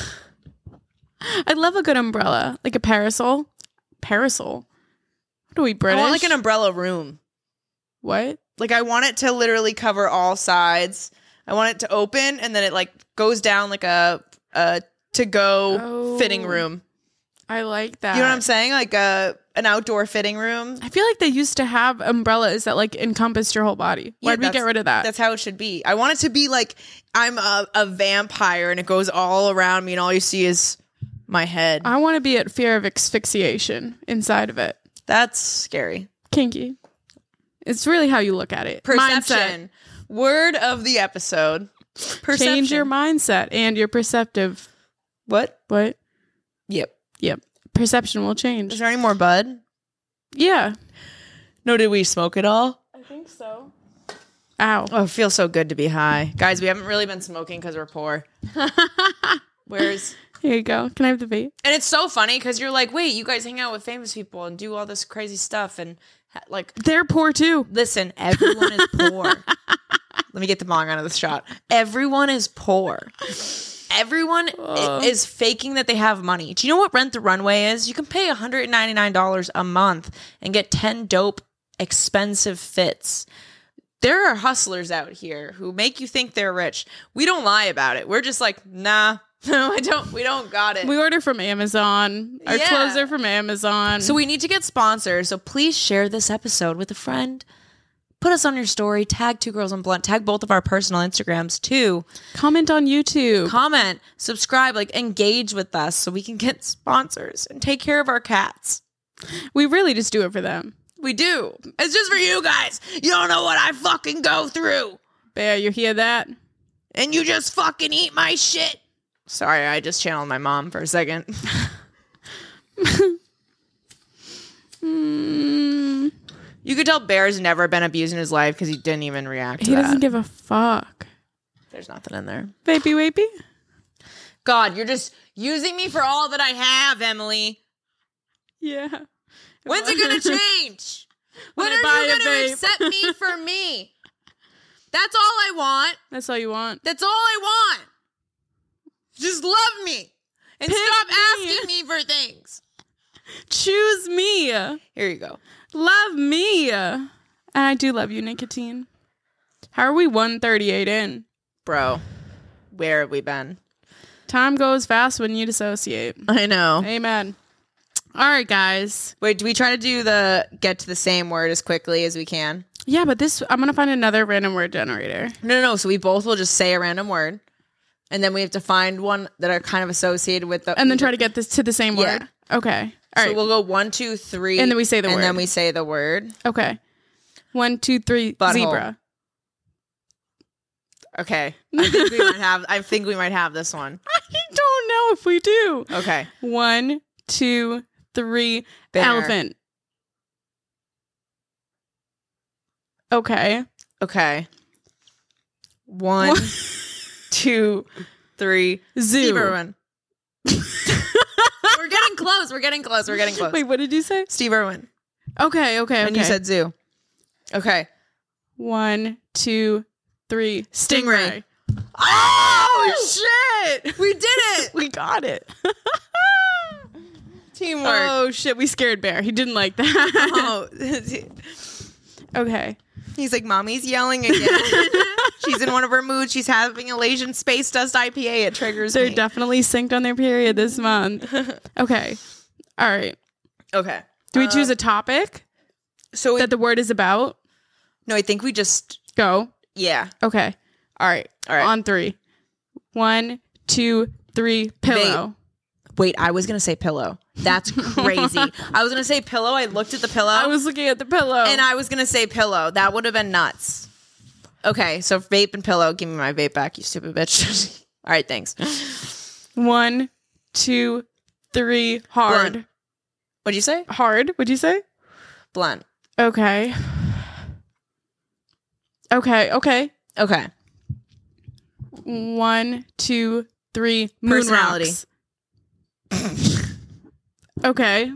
I love a good umbrella. Like a parasol. Parasol. What are we, British? I want like an umbrella room. What? Like I want it to literally cover all sides. I want it to open and then it like goes down like a a to go Oh. fitting room. I like that. You know what I'm saying? Like a an outdoor fitting room. I feel like they used to have umbrellas that like encompassed your whole body. Yeah, Why'd we that's- get rid of that? That's how it should be. I want it to be like I'm a, a vampire and it goes all around me and all you see is my head. I want to be at fear of asphyxiation inside of it. That's scary. Kinky. It's really how you look at it. Perception. Word of the episode. Mindset. Perception. Change your mindset and your perceptive. What? What? Yep. Yep. Perception will change. Is there any more bud? Yeah. No, did we smoke it all? I think so. Ow. Oh, it feels so good to be high. Guys, we haven't really been smoking because we're poor. Where's Here you go. Can I have the vape? and it's so funny because you're like, wait, you guys hang out with famous people and do all this crazy stuff and ha- like, They're poor too. listen, everyone is poor. Let me get the bong out of the shot. Everyone is poor. Everyone i- is faking that they have money. Do you know what Rent the Runway is? You can pay one hundred ninety-nine dollars a month and get ten dope, expensive fits. There are hustlers out here who make you think they're rich. We don't lie about it. We're just like, nah, no, I don't. We don't got it. We order from Amazon. Our Yeah. clothes are from Amazon. So we need to get sponsors. So please share this episode with a friend. Put us on your story. Tag Two Girls and Blunt. Tag both of our personal Instagrams too. Comment on YouTube. Comment, subscribe, like engage with us so we can get sponsors and take care of our cats. We really just do it for them. We do. It's just for you guys. You don't know what I fucking go through. Bear, you hear that? And you just fucking eat my shit. Sorry, I just channeled my mom for a second. mm. You could tell Bear's never been abused in his life because he didn't even react to He that. doesn't give a fuck. There's nothing in there. Baby, wapey. God, you're just using me for all that I have, Emily. Yeah. When's it gonna change? When, When I are buy you a gonna vape. accept me for me? That's all I want. That's all you want. That's all I want. Just love me. And Pick stop me. asking me for things. Choose me. Here you go. Love me. And I do love you, Nicotine. How are we one thirty-eight in? Bro, where have we been? Time goes fast when you dissociate. I know. Amen. All right, guys. Wait, do we try to do the get to the same word as quickly as we can? Yeah, but this, I'm going to find another random word generator. No, no, no. So we both will just say a random word. And then we have to find one that are kind of associated with the... And then try to get this to the same Yeah. word. Okay. All so right. we'll go one, two, three. And then we say the and word. And then we say the word. Okay. One, two, three, Butthole. zebra. Okay. I think we might have I think we might have this one. I don't know if we do. Okay. One, two, three, Bear. elephant. Okay. Okay. One, One. two, three. Zoo. Steve Irwin. We're getting close. We're getting close. We're getting close. Wait, what did you say? Steve Irwin. Okay, okay, okay. And you said zoo. Okay. one, two, three, Stingray. stingray. Oh, shit. We did it. We got it. Teamwork. Oh shit, we scared Bear. He didn't like that. Oh. Okay. He's like, Mommy's yelling again. She's in one of her moods. She's having Elasian Space Dust I P A. It triggers They're me. definitely synced on their period this month. Okay. All right. Okay. Do we Uh, choose a topic So, that the word is about? no, I think we just, Go. yeah. Okay. All right. All right. On three. One, two, three, pillow. Wait, I was going to say pillow. That's crazy. I was going to say pillow. I looked at the pillow. I was looking at the pillow. and I was going to say pillow. That would have been nuts. Okay, so vape and pillow. Give me my vape back, you stupid bitch. All right, thanks. One, two, three, hard. Blunt. What'd you say? Hard, would you say? Blunt. Okay. Okay, okay. Okay. One, two, three, moon Personality. rocks. Okay.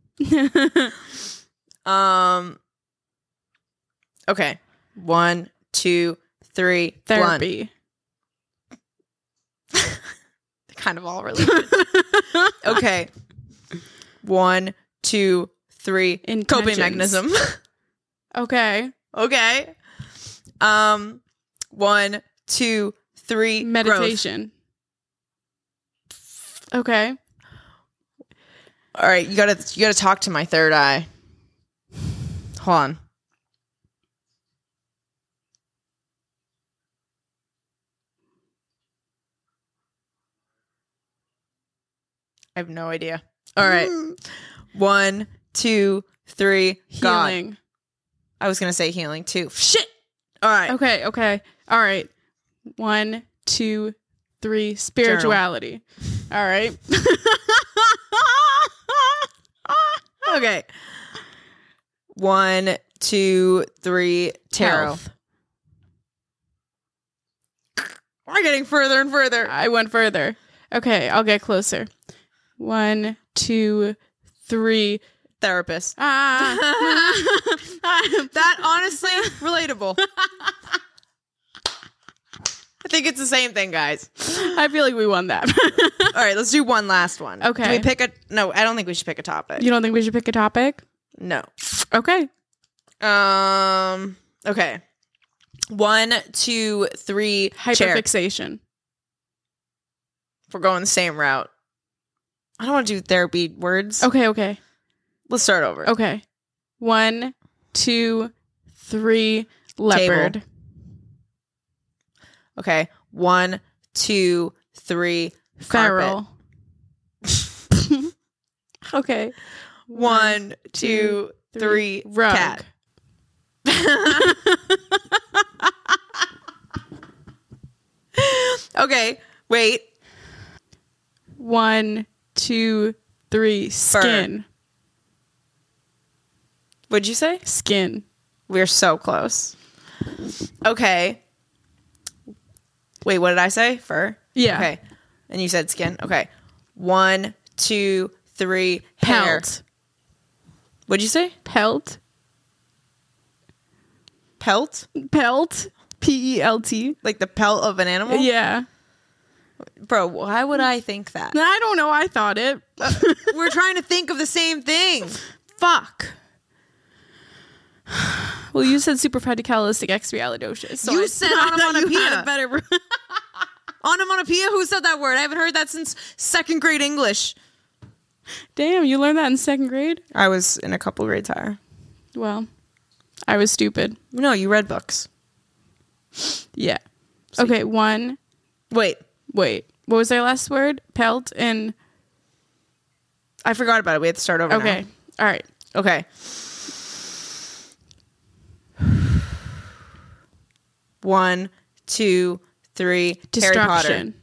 Um. Okay. One, two, three. Therapy. Blunt. Kind of all related. Okay. One, two, three. Coping Intentions. mechanism. Okay. Okay. Um. One, two, three. Growth. Meditation. Okay. All right, you gotta you gotta talk to my third eye. Hold on. I have no idea. All right. One, two, three. God. Healing. I was gonna say healing too. Shit. All right. Okay, okay. All right. One, two, three, spirituality. All right. Okay. One, two, three. Tarot. Health. We're getting further and further. I went further. Okay, I'll get closer. One, two, three. Therapist. Ah. That honestly relatable. I think it's the same thing, guys. I feel like we won that. All right, let's do one last one. Okay. Do we pick a no, I don't think we should pick a topic. You don't think we should pick a topic? No. Okay. Um okay. One, two, three, chair. Hyperfixation. We're going the same route. I don't want to do therapy words. Okay, okay. Let's start over. Okay. One, two, three. Leopard. Table. Okay. One, two, three. Feral. Okay. One, two, three. Rug. Cat. Okay. Wait. One, two, three. Skin. What'd you say? Skin. We're so close. Okay. Wait, what did I say? Fur? Yeah. Okay. And you said skin? Okay. One, two, three. Hair. Pelt. What'd you say? Pelt. Pelt? Pelt. P E L T. Like the pelt of an animal? Yeah. Bro, why would I think that? I don't know. I thought it. We're trying to think of the same thing. Fuck. Well, you said superfracticalisticexpialidocious. So You I said thought that you onomatopoeia. had a better. Onomatopoeia? Who said that word? I haven't heard that since second grade English. Damn, you learned that in second grade? I was in a couple grades higher. Well, I was stupid. No, you read books. Yeah. Okay, one. Wait. Wait. What was their last word? Pelt and... I forgot about it. We have to start over Okay. now. All right. Okay. One, two, three. Harry Potter. Destruction.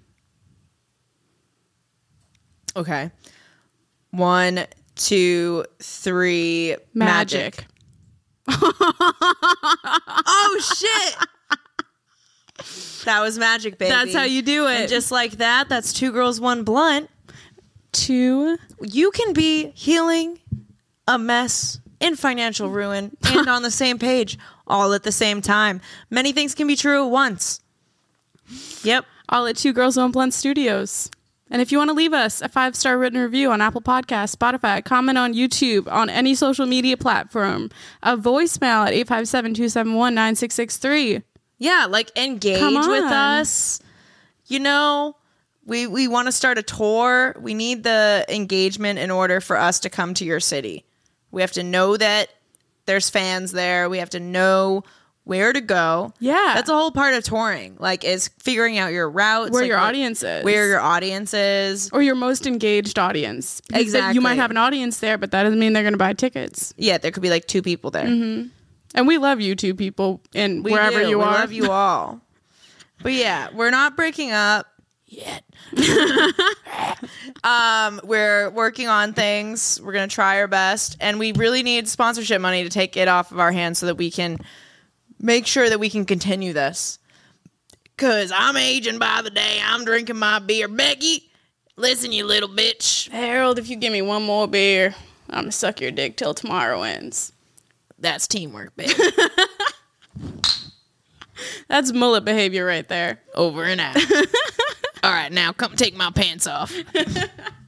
Okay. One, two, three. Magic. Magic. Oh, shit. That was magic, baby. That's how you do it. And just like that, that's two girls, one blunt. Two. You can be healing a mess, in financial ruin, and on the same page, all at the same time. Many things can be true at once. Yep. All at Two Girls One Blunt Studios. And if you want to leave us a five-star written review on Apple Podcasts, Spotify, comment on YouTube, on any social media platform, a voicemail at eight five seven, two seven one, nine six six three. Yeah, like engage Come with on. us. You know, we we want to start a tour. We need the engagement in order for us to come to your city. We have to know that there's fans there. We have to know where to go. Yeah. That's a whole part of touring, like, is figuring out your routes. Where like, your what- audience is. Where your audience is. Or your most engaged audience. Because Exactly. You might have an audience there, but that doesn't mean they're going to buy tickets. Yeah, there could be like two people there. And we love you two people and We wherever do. you we are. love you all. But yeah, we're not breaking up yet. um, we're working on things. We're gonna try our best, and we really need sponsorship money to take it off of our hands so that we can make sure that we can continue this. Cause I'm aging by the day. I'm drinking my beer. Becky, listen, you little bitch. Harold, if you give me one more beer, I'm going to suck your dick till tomorrow ends. That's teamwork, baby. That's mullet behavior right there. Over and out. All right, now come take my pants off.